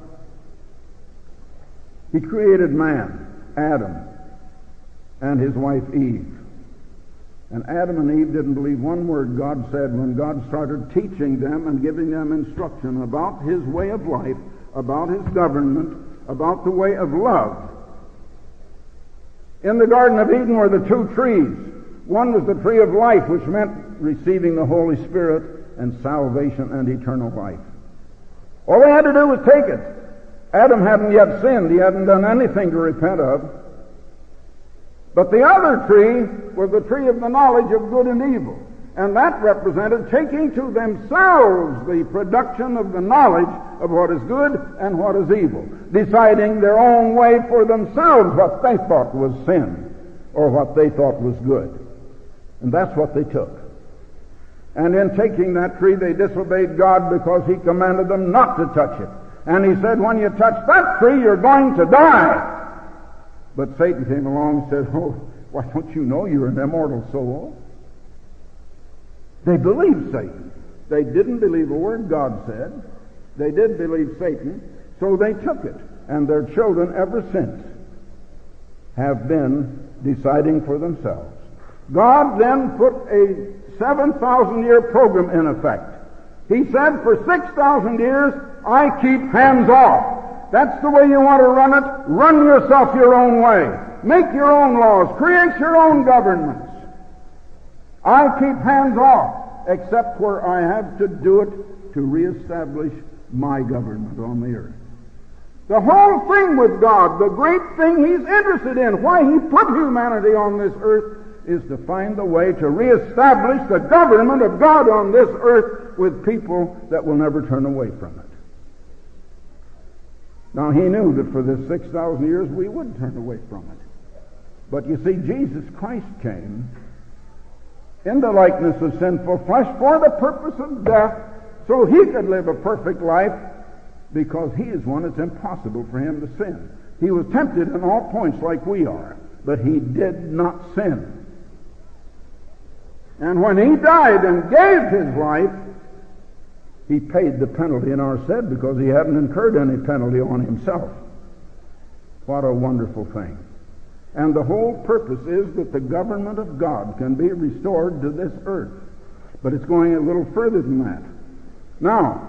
he created man, Adam, and his wife Eve. And Adam and Eve didn't believe one word God said when God started teaching them and giving them instruction about his way of life, about his government, about the way of love. In the Garden of Eden were the two trees. One was the tree of life, which meant receiving the Holy Spirit and salvation and eternal life. All they had to do was take it. Adam hadn't yet sinned. He hadn't done anything to repent of. But the other tree was the tree of the knowledge of good and evil. And that represented taking to themselves the production of the knowledge of what is good and what is evil, deciding their own way for themselves what they thought was sin or what they thought was good. And that's what they took. And in taking that tree, they disobeyed God because he commanded them not to touch it. And he said, when you touch that tree, you're going to die. But Satan came along and said, oh, why don't you know you're an immortal soul? They believed Satan. They didn't believe a word God said. They did believe Satan, so they took it, and their children ever since have been deciding for themselves. God then put a seven thousand year program in effect. He said, for six thousand years, I keep hands off. That's the way you want to run it. Run yourself your own way. Make your own laws. Create your own governments. I keep hands off, except where I have to do it to reestablish my government on the earth. The whole thing with God, the great thing He's interested in, why He put humanity on this earth, is to find the way to reestablish the government of God on this earth with people that will never turn away from it. Now, He knew that for this six thousand years we would turn away from it. But you see, Jesus Christ came in the likeness of sinful flesh for the purpose of death, so He could live a perfect life, because He is one it's impossible for Him to sin. He was tempted in all points like we are, but He did not sin. And when He died and gave His life, He paid the penalty in our stead, because He hadn't incurred any penalty on Himself. What a wonderful thing. And the whole purpose is that the government of God can be restored to this earth. But it's going a little further than that. Now,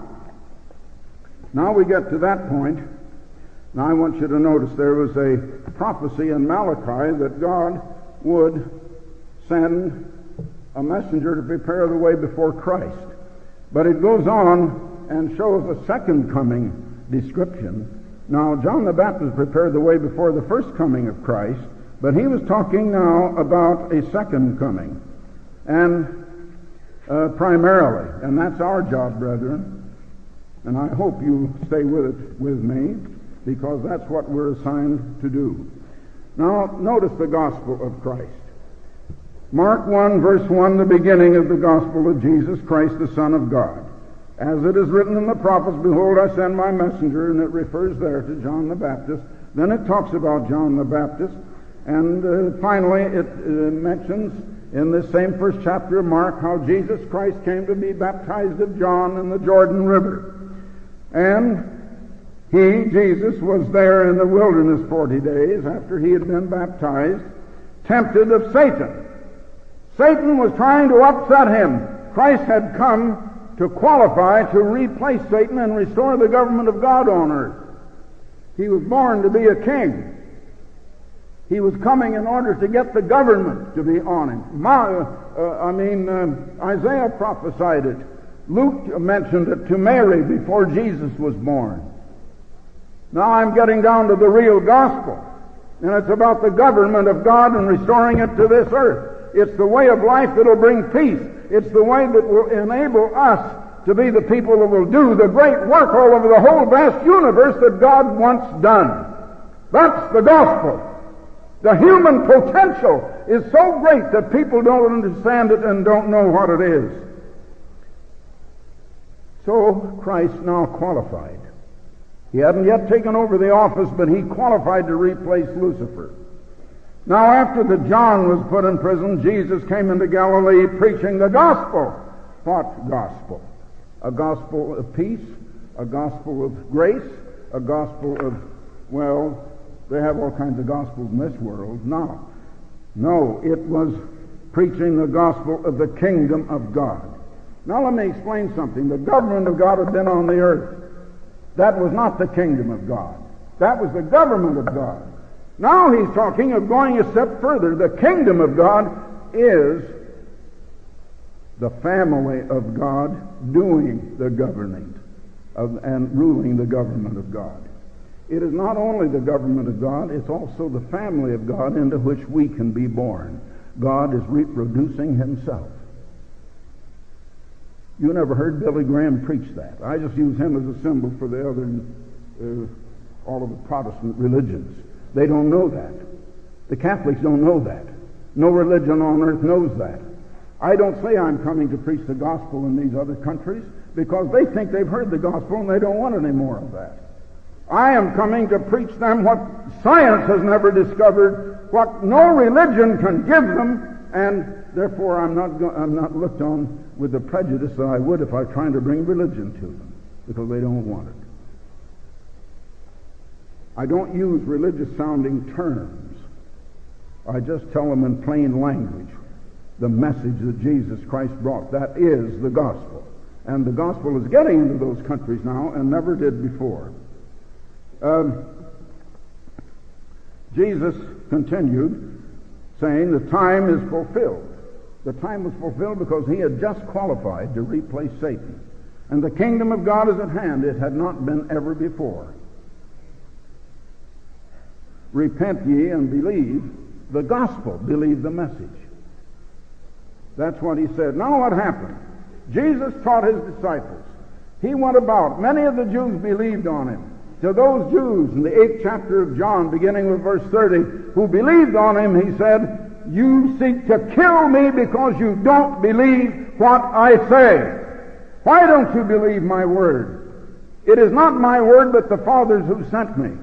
now we get to that point. Now I want you to notice there was a prophecy in Malachi that God would send a messenger to prepare the way before Christ. But it goes on and shows a second coming description. Now, John the Baptist prepared the way before the first coming of Christ, but he was talking now about a second coming, and uh, primarily, and that's our job, brethren, and I hope you stay with it with me, because that's what we're assigned to do. Now, notice the gospel of Christ. Mark one, verse one, the beginning of the gospel of Jesus Christ, the Son of God. As it is written in the prophets, behold, I send my messenger, and it refers there to John the Baptist. Then it talks about John the Baptist, and uh, finally it uh, mentions in this same first chapter of Mark how Jesus Christ came to be baptized of John in the Jordan River. And he, Jesus, was there in the wilderness forty days after he had been baptized, tempted of Satan. Satan was trying to upset him. Christ had come to qualify to replace Satan and restore the government of God on earth. He was born to be a king. He was coming in order to get the government to be on him. Ma, uh, I mean, uh, Isaiah prophesied it. Luke mentioned it to Mary before Jesus was born. Now I'm getting down to the real gospel. And it's about the government of God and restoring it to this earth. It's the way of life that will bring peace. It's the way that will enable us to be the people that will do the great work all over the whole vast universe that God wants done. That's the gospel. The human potential is so great that people don't understand it and don't know what it is. So Christ now qualified. He hadn't yet taken over the office, but he qualified to replace Lucifer. Now after that John was put in prison, Jesus came into Galilee preaching the gospel. What gospel? A gospel of peace, a gospel of grace, a gospel of, well, they have all kinds of gospels in this world. No. No, it was preaching the gospel of the kingdom of God. Now let me explain something. The government of God had been on the earth. That was not the kingdom of God. That was the government of God. Now he's talking of going a step further. The kingdom of God is the family of God doing the governing of, and ruling the government of God. It is not only the government of God, it's also the family of God into which we can be born. God is reproducing himself. You never heard Billy Graham preach that. I just use him as a symbol for the other, uh, all of the Protestant religions. They don't know that. The Catholics don't know that. No religion on earth knows that. I don't say I'm coming to preach the gospel in these other countries because they think they've heard the gospel and they don't want any more of that. I am coming to preach them what science has never discovered, what no religion can give them, and therefore I'm not go- I'm not looked on with the prejudice that I would if I were trying to bring religion to them, because they don't want it. I don't use religious-sounding terms I just tell them in plain language the message that Jesus Christ brought. That is the gospel. And the gospel is getting into those countries now and never did before. Um, Jesus continued saying the time is fulfilled. The time was fulfilled because he had just qualified to replace Satan. And the kingdom of God is at hand. It had not been ever before. Repent ye and believe the gospel. Believe the message. That's what he said. Now what happened? Jesus taught his disciples. He went about. Many of the Jews believed on him. To those Jews in the eighth chapter of John, beginning with verse thirty, who believed on him, he said, you seek to kill me because you don't believe what I say. Why don't you believe my word? It is not my word, but the Father's who sent me.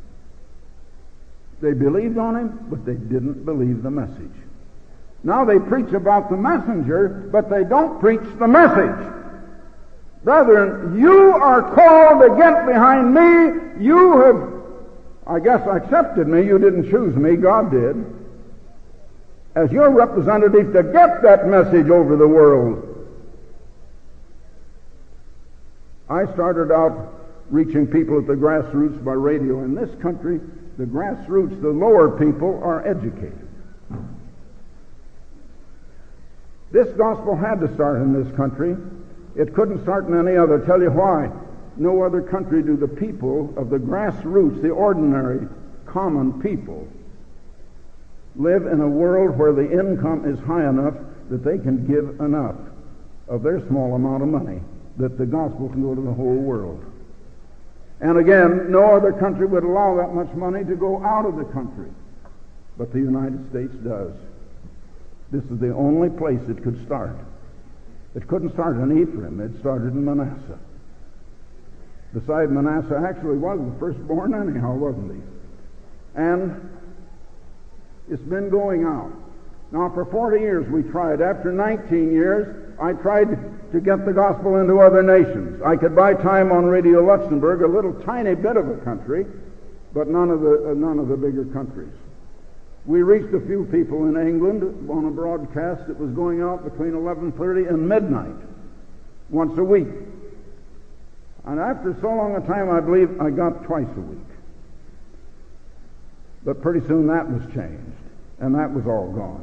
They believed on him, but they didn't believe the message. Now they preach about the messenger, but they don't preach the message. Brethren, you are called to get behind me. You have, I guess, accepted me. You didn't choose me. God did. As your representative to get that message over the world. I started out reaching people at the grassroots by radio. In this country, the grassroots, the lower people, are educated. This gospel had to start in this country. It couldn't start in any other. Tell you why. No other country do the people of the grassroots, the ordinary, common people, live in a world where the income is high enough that they can give enough of their small amount of money that the gospel can go to the whole world. And again, no other country would allow that much money to go out of the country. But the United States does. This is the only place it could start. It couldn't start in Ephraim. It started in Manasseh. Beside Manasseh actually was the firstborn anyhow, wasn't he? And it's been going out. Now for forty years we tried. After nineteen years, I tried to get the gospel into other nations. I could buy time on Radio Luxembourg, a little tiny bit of a country, but none of the uh, none of the bigger countries. We reached a few people in England on a broadcast that was going out between eleven thirty and midnight, once a week. And after so long a time, I believe I got twice a week. But pretty soon that was changed, and that was all gone.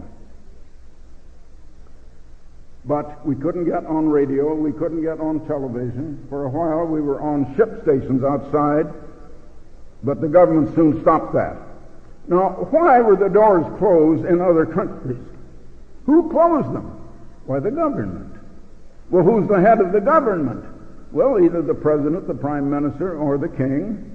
But we couldn't get on radio, we couldn't get on television. For a while we were on ship stations outside, but the government soon stopped that. Now, why were the doors closed in other countries? Who closed them? Why, the government. Well, who's the head of the government? Well, either the president, the prime minister, or the king.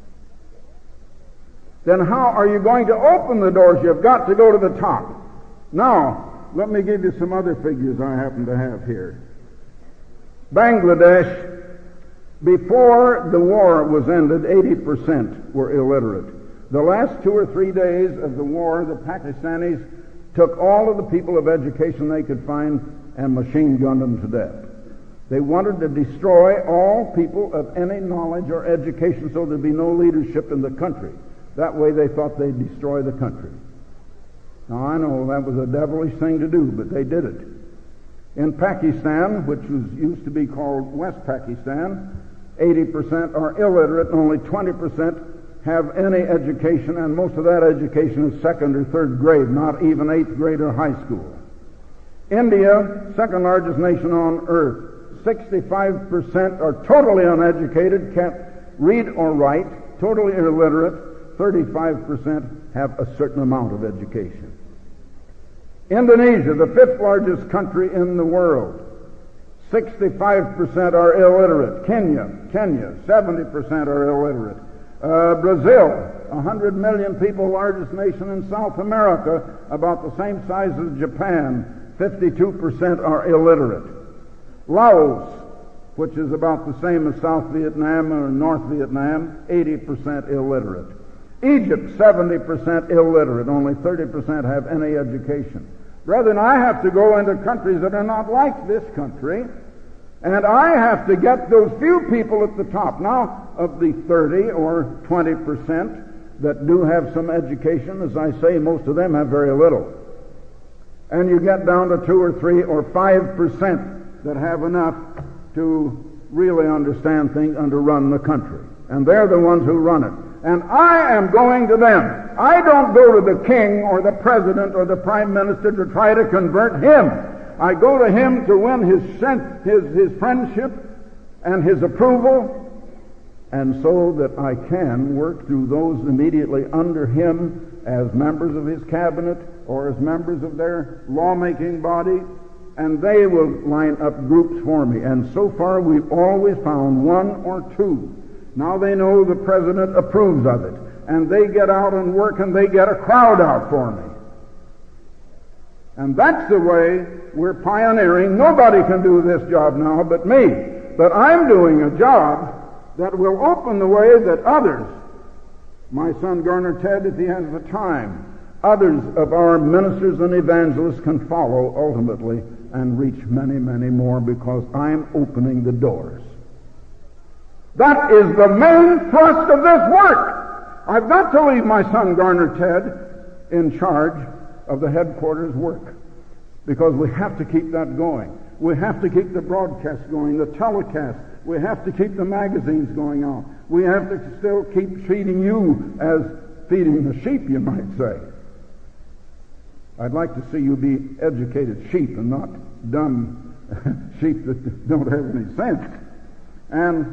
Then how are you going to open the doors? You've got to go to the top. Now, let me give you some other figures I happen to have here. Bangladesh, before the war was ended, eighty percent were illiterate. The last two or three days of the war, the Pakistanis took all of the people of education they could find and machine gunned them to death. They wanted to destroy all people of any knowledge or education so there'd be no leadership in the country. That way they thought they'd destroy the country. Now I know that was a devilish thing to do, but they did it. In Pakistan, which was used to be called West Pakistan, eighty percent are illiterate and only twenty percent have any education, and most of that education is second or third grade, not even eighth grade or high school. India, second largest nation on earth, sixty-five percent are totally uneducated, can't read or write, totally illiterate, thirty-five percent have a certain amount of education. Indonesia, the fifth largest country in the world, sixty-five percent are illiterate. Kenya, Kenya, seventy percent are illiterate. Uh, Brazil, one hundred million people, largest nation in South America, about the same size as Japan, fifty-two percent are illiterate. Laos, which is about the same as South Vietnam or North Vietnam, eighty percent illiterate. Egypt, seventy percent illiterate, only thirty percent have any education. Brethren, I have to go into countries that are not like this country, and I have to get those few people at the top. Now, of the thirty or twenty percent that do have some education. As I say, most of them have very little. And you get down to two or three or five percent that have enough to really understand things and to run the country. And they're the ones who run it. And I am going to them. I don't go to the king or the president or the prime minister to try to convert him. I go to him to win his his his friendship and his approval, and so that I can work through those immediately under him as members of his cabinet or as members of their lawmaking body, and they will line up groups for me. And so far we've always found one or two. Now they know the president approves of it, and they get out and work, and they get a crowd out for me. And that's the way we're pioneering. Nobody can do this job now but me. But I'm doing a job that will open the way that others, my son Garner Ted at the end of the time, others of our ministers and evangelists can follow ultimately and reach many, many more, because I'm opening the doors. That is the main thrust of this work. I've got to leave my son Garner Ted in charge of the headquarters work, because we have to keep that going. We have to keep the broadcast going, the telecast. We have to keep the magazines going on. We have to still keep feeding you as feeding the sheep, you might say. I'd like to see you be educated sheep and not dumb sheep that don't have any sense. And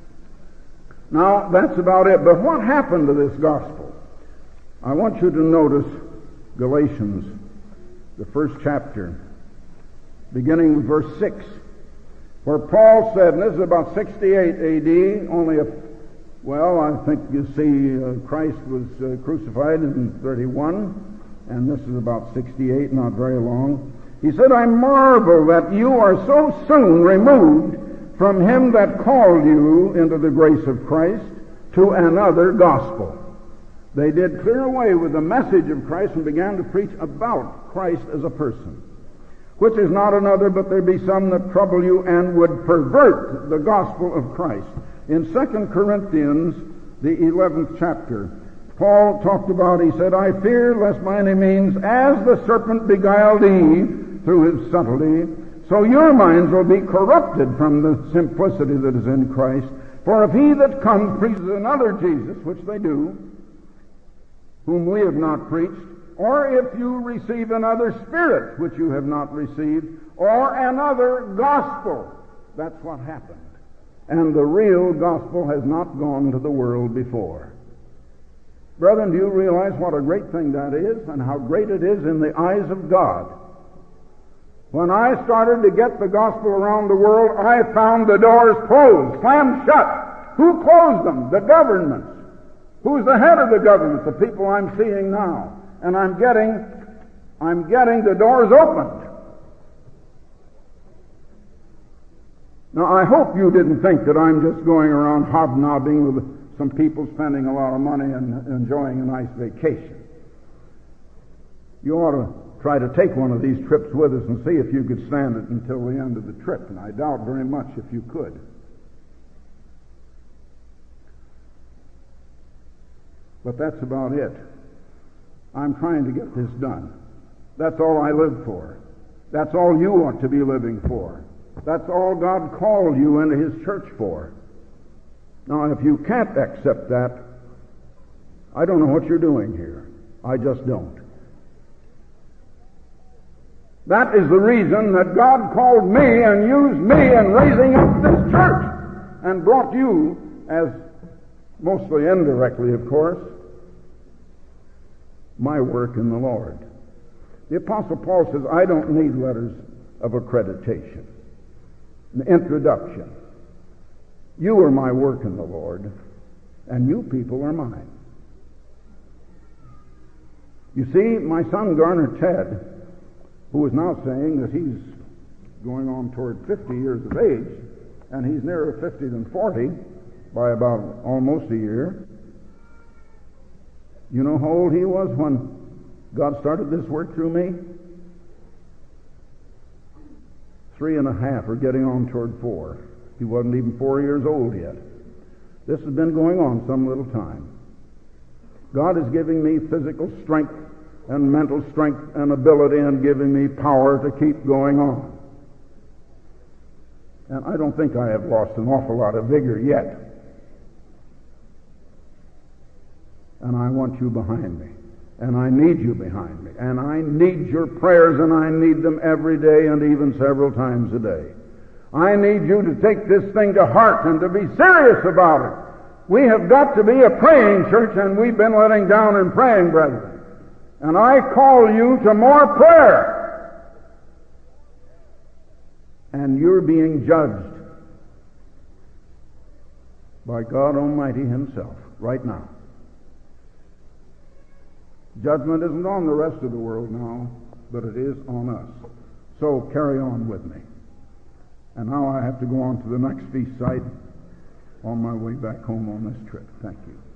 now that's about it. But what happened to this gospel? I want you to notice Galatians, the first chapter, beginning with verse six, where Paul said, and this is about sixty-eight A D, only a, well, I think you see uh, Christ was uh, crucified in thirty-one, and this is about sixty-eight, not very long. He said, I marvel that you are so soon removed from him that called you into the grace of Christ to another gospel. They did clear away with the message of Christ and began to preach about Christ as a person, which is not another, but there be some that trouble you and would pervert the gospel of Christ. In Second Corinthians, the eleventh chapter, Paul talked about, he said, I fear lest by any means, as the serpent beguiled Eve through his subtlety, so your minds will be corrupted from the simplicity that is in Christ. For if he that comes preaches another Jesus, which they do, whom we have not preached, or if you receive another spirit, which you have not received, or another gospel, that's what happened. And the real gospel has not gone to the world before. Brethren, do you realize what a great thing that is, and how great it is in the eyes of God? When I started to get the gospel around the world, I found the doors closed, slammed shut. Who closed them? The governments. Who's the head of the government? The people I'm seeing now. And I'm getting, I'm getting the doors opened. Now, I hope you didn't think that I'm just going around hobnobbing with some people spending a lot of money and enjoying a nice vacation. You ought to try to take one of these trips with us and see if you could stand it until the end of the trip, and I doubt very much if you could. But that's about it. I'm trying to get this done. That's all I live for. That's all you ought to be living for. That's all God called you into His church for. Now, if you can't accept that, I don't know what you're doing here. I just don't. That is the reason that God called me and used me in raising up this church and brought you, as mostly indirectly, of course, my work in the Lord. The Apostle Paul says, I don't need letters of accreditation, an introduction. You are my work in the Lord, and you people are mine. You see, my son Garner Ted, who is now saying that he's going on toward fifty years of age, and he's nearer fifty than forty by about almost a year. You know how old he was when God started this work through me? Three and a half, or getting on toward four. He wasn't even four years old yet. This has been going on some little time. God is giving me physical strength and mental strength and ability and giving me power to keep going on. And I don't think I have lost an awful lot of vigor yet. And I want you behind me. And I need you behind me. And I need your prayers, and I need them every day and even several times a day. I need you to take this thing to heart and to be serious about it. We have got to be a praying church, and we've been letting down in praying, brethren. And I call you to more prayer. And you're being judged by God Almighty Himself right now. Judgment isn't on the rest of the world now, but it is on us. So carry on with me. And now I have to go on to the next feast site on my way back home on this trip. Thank you.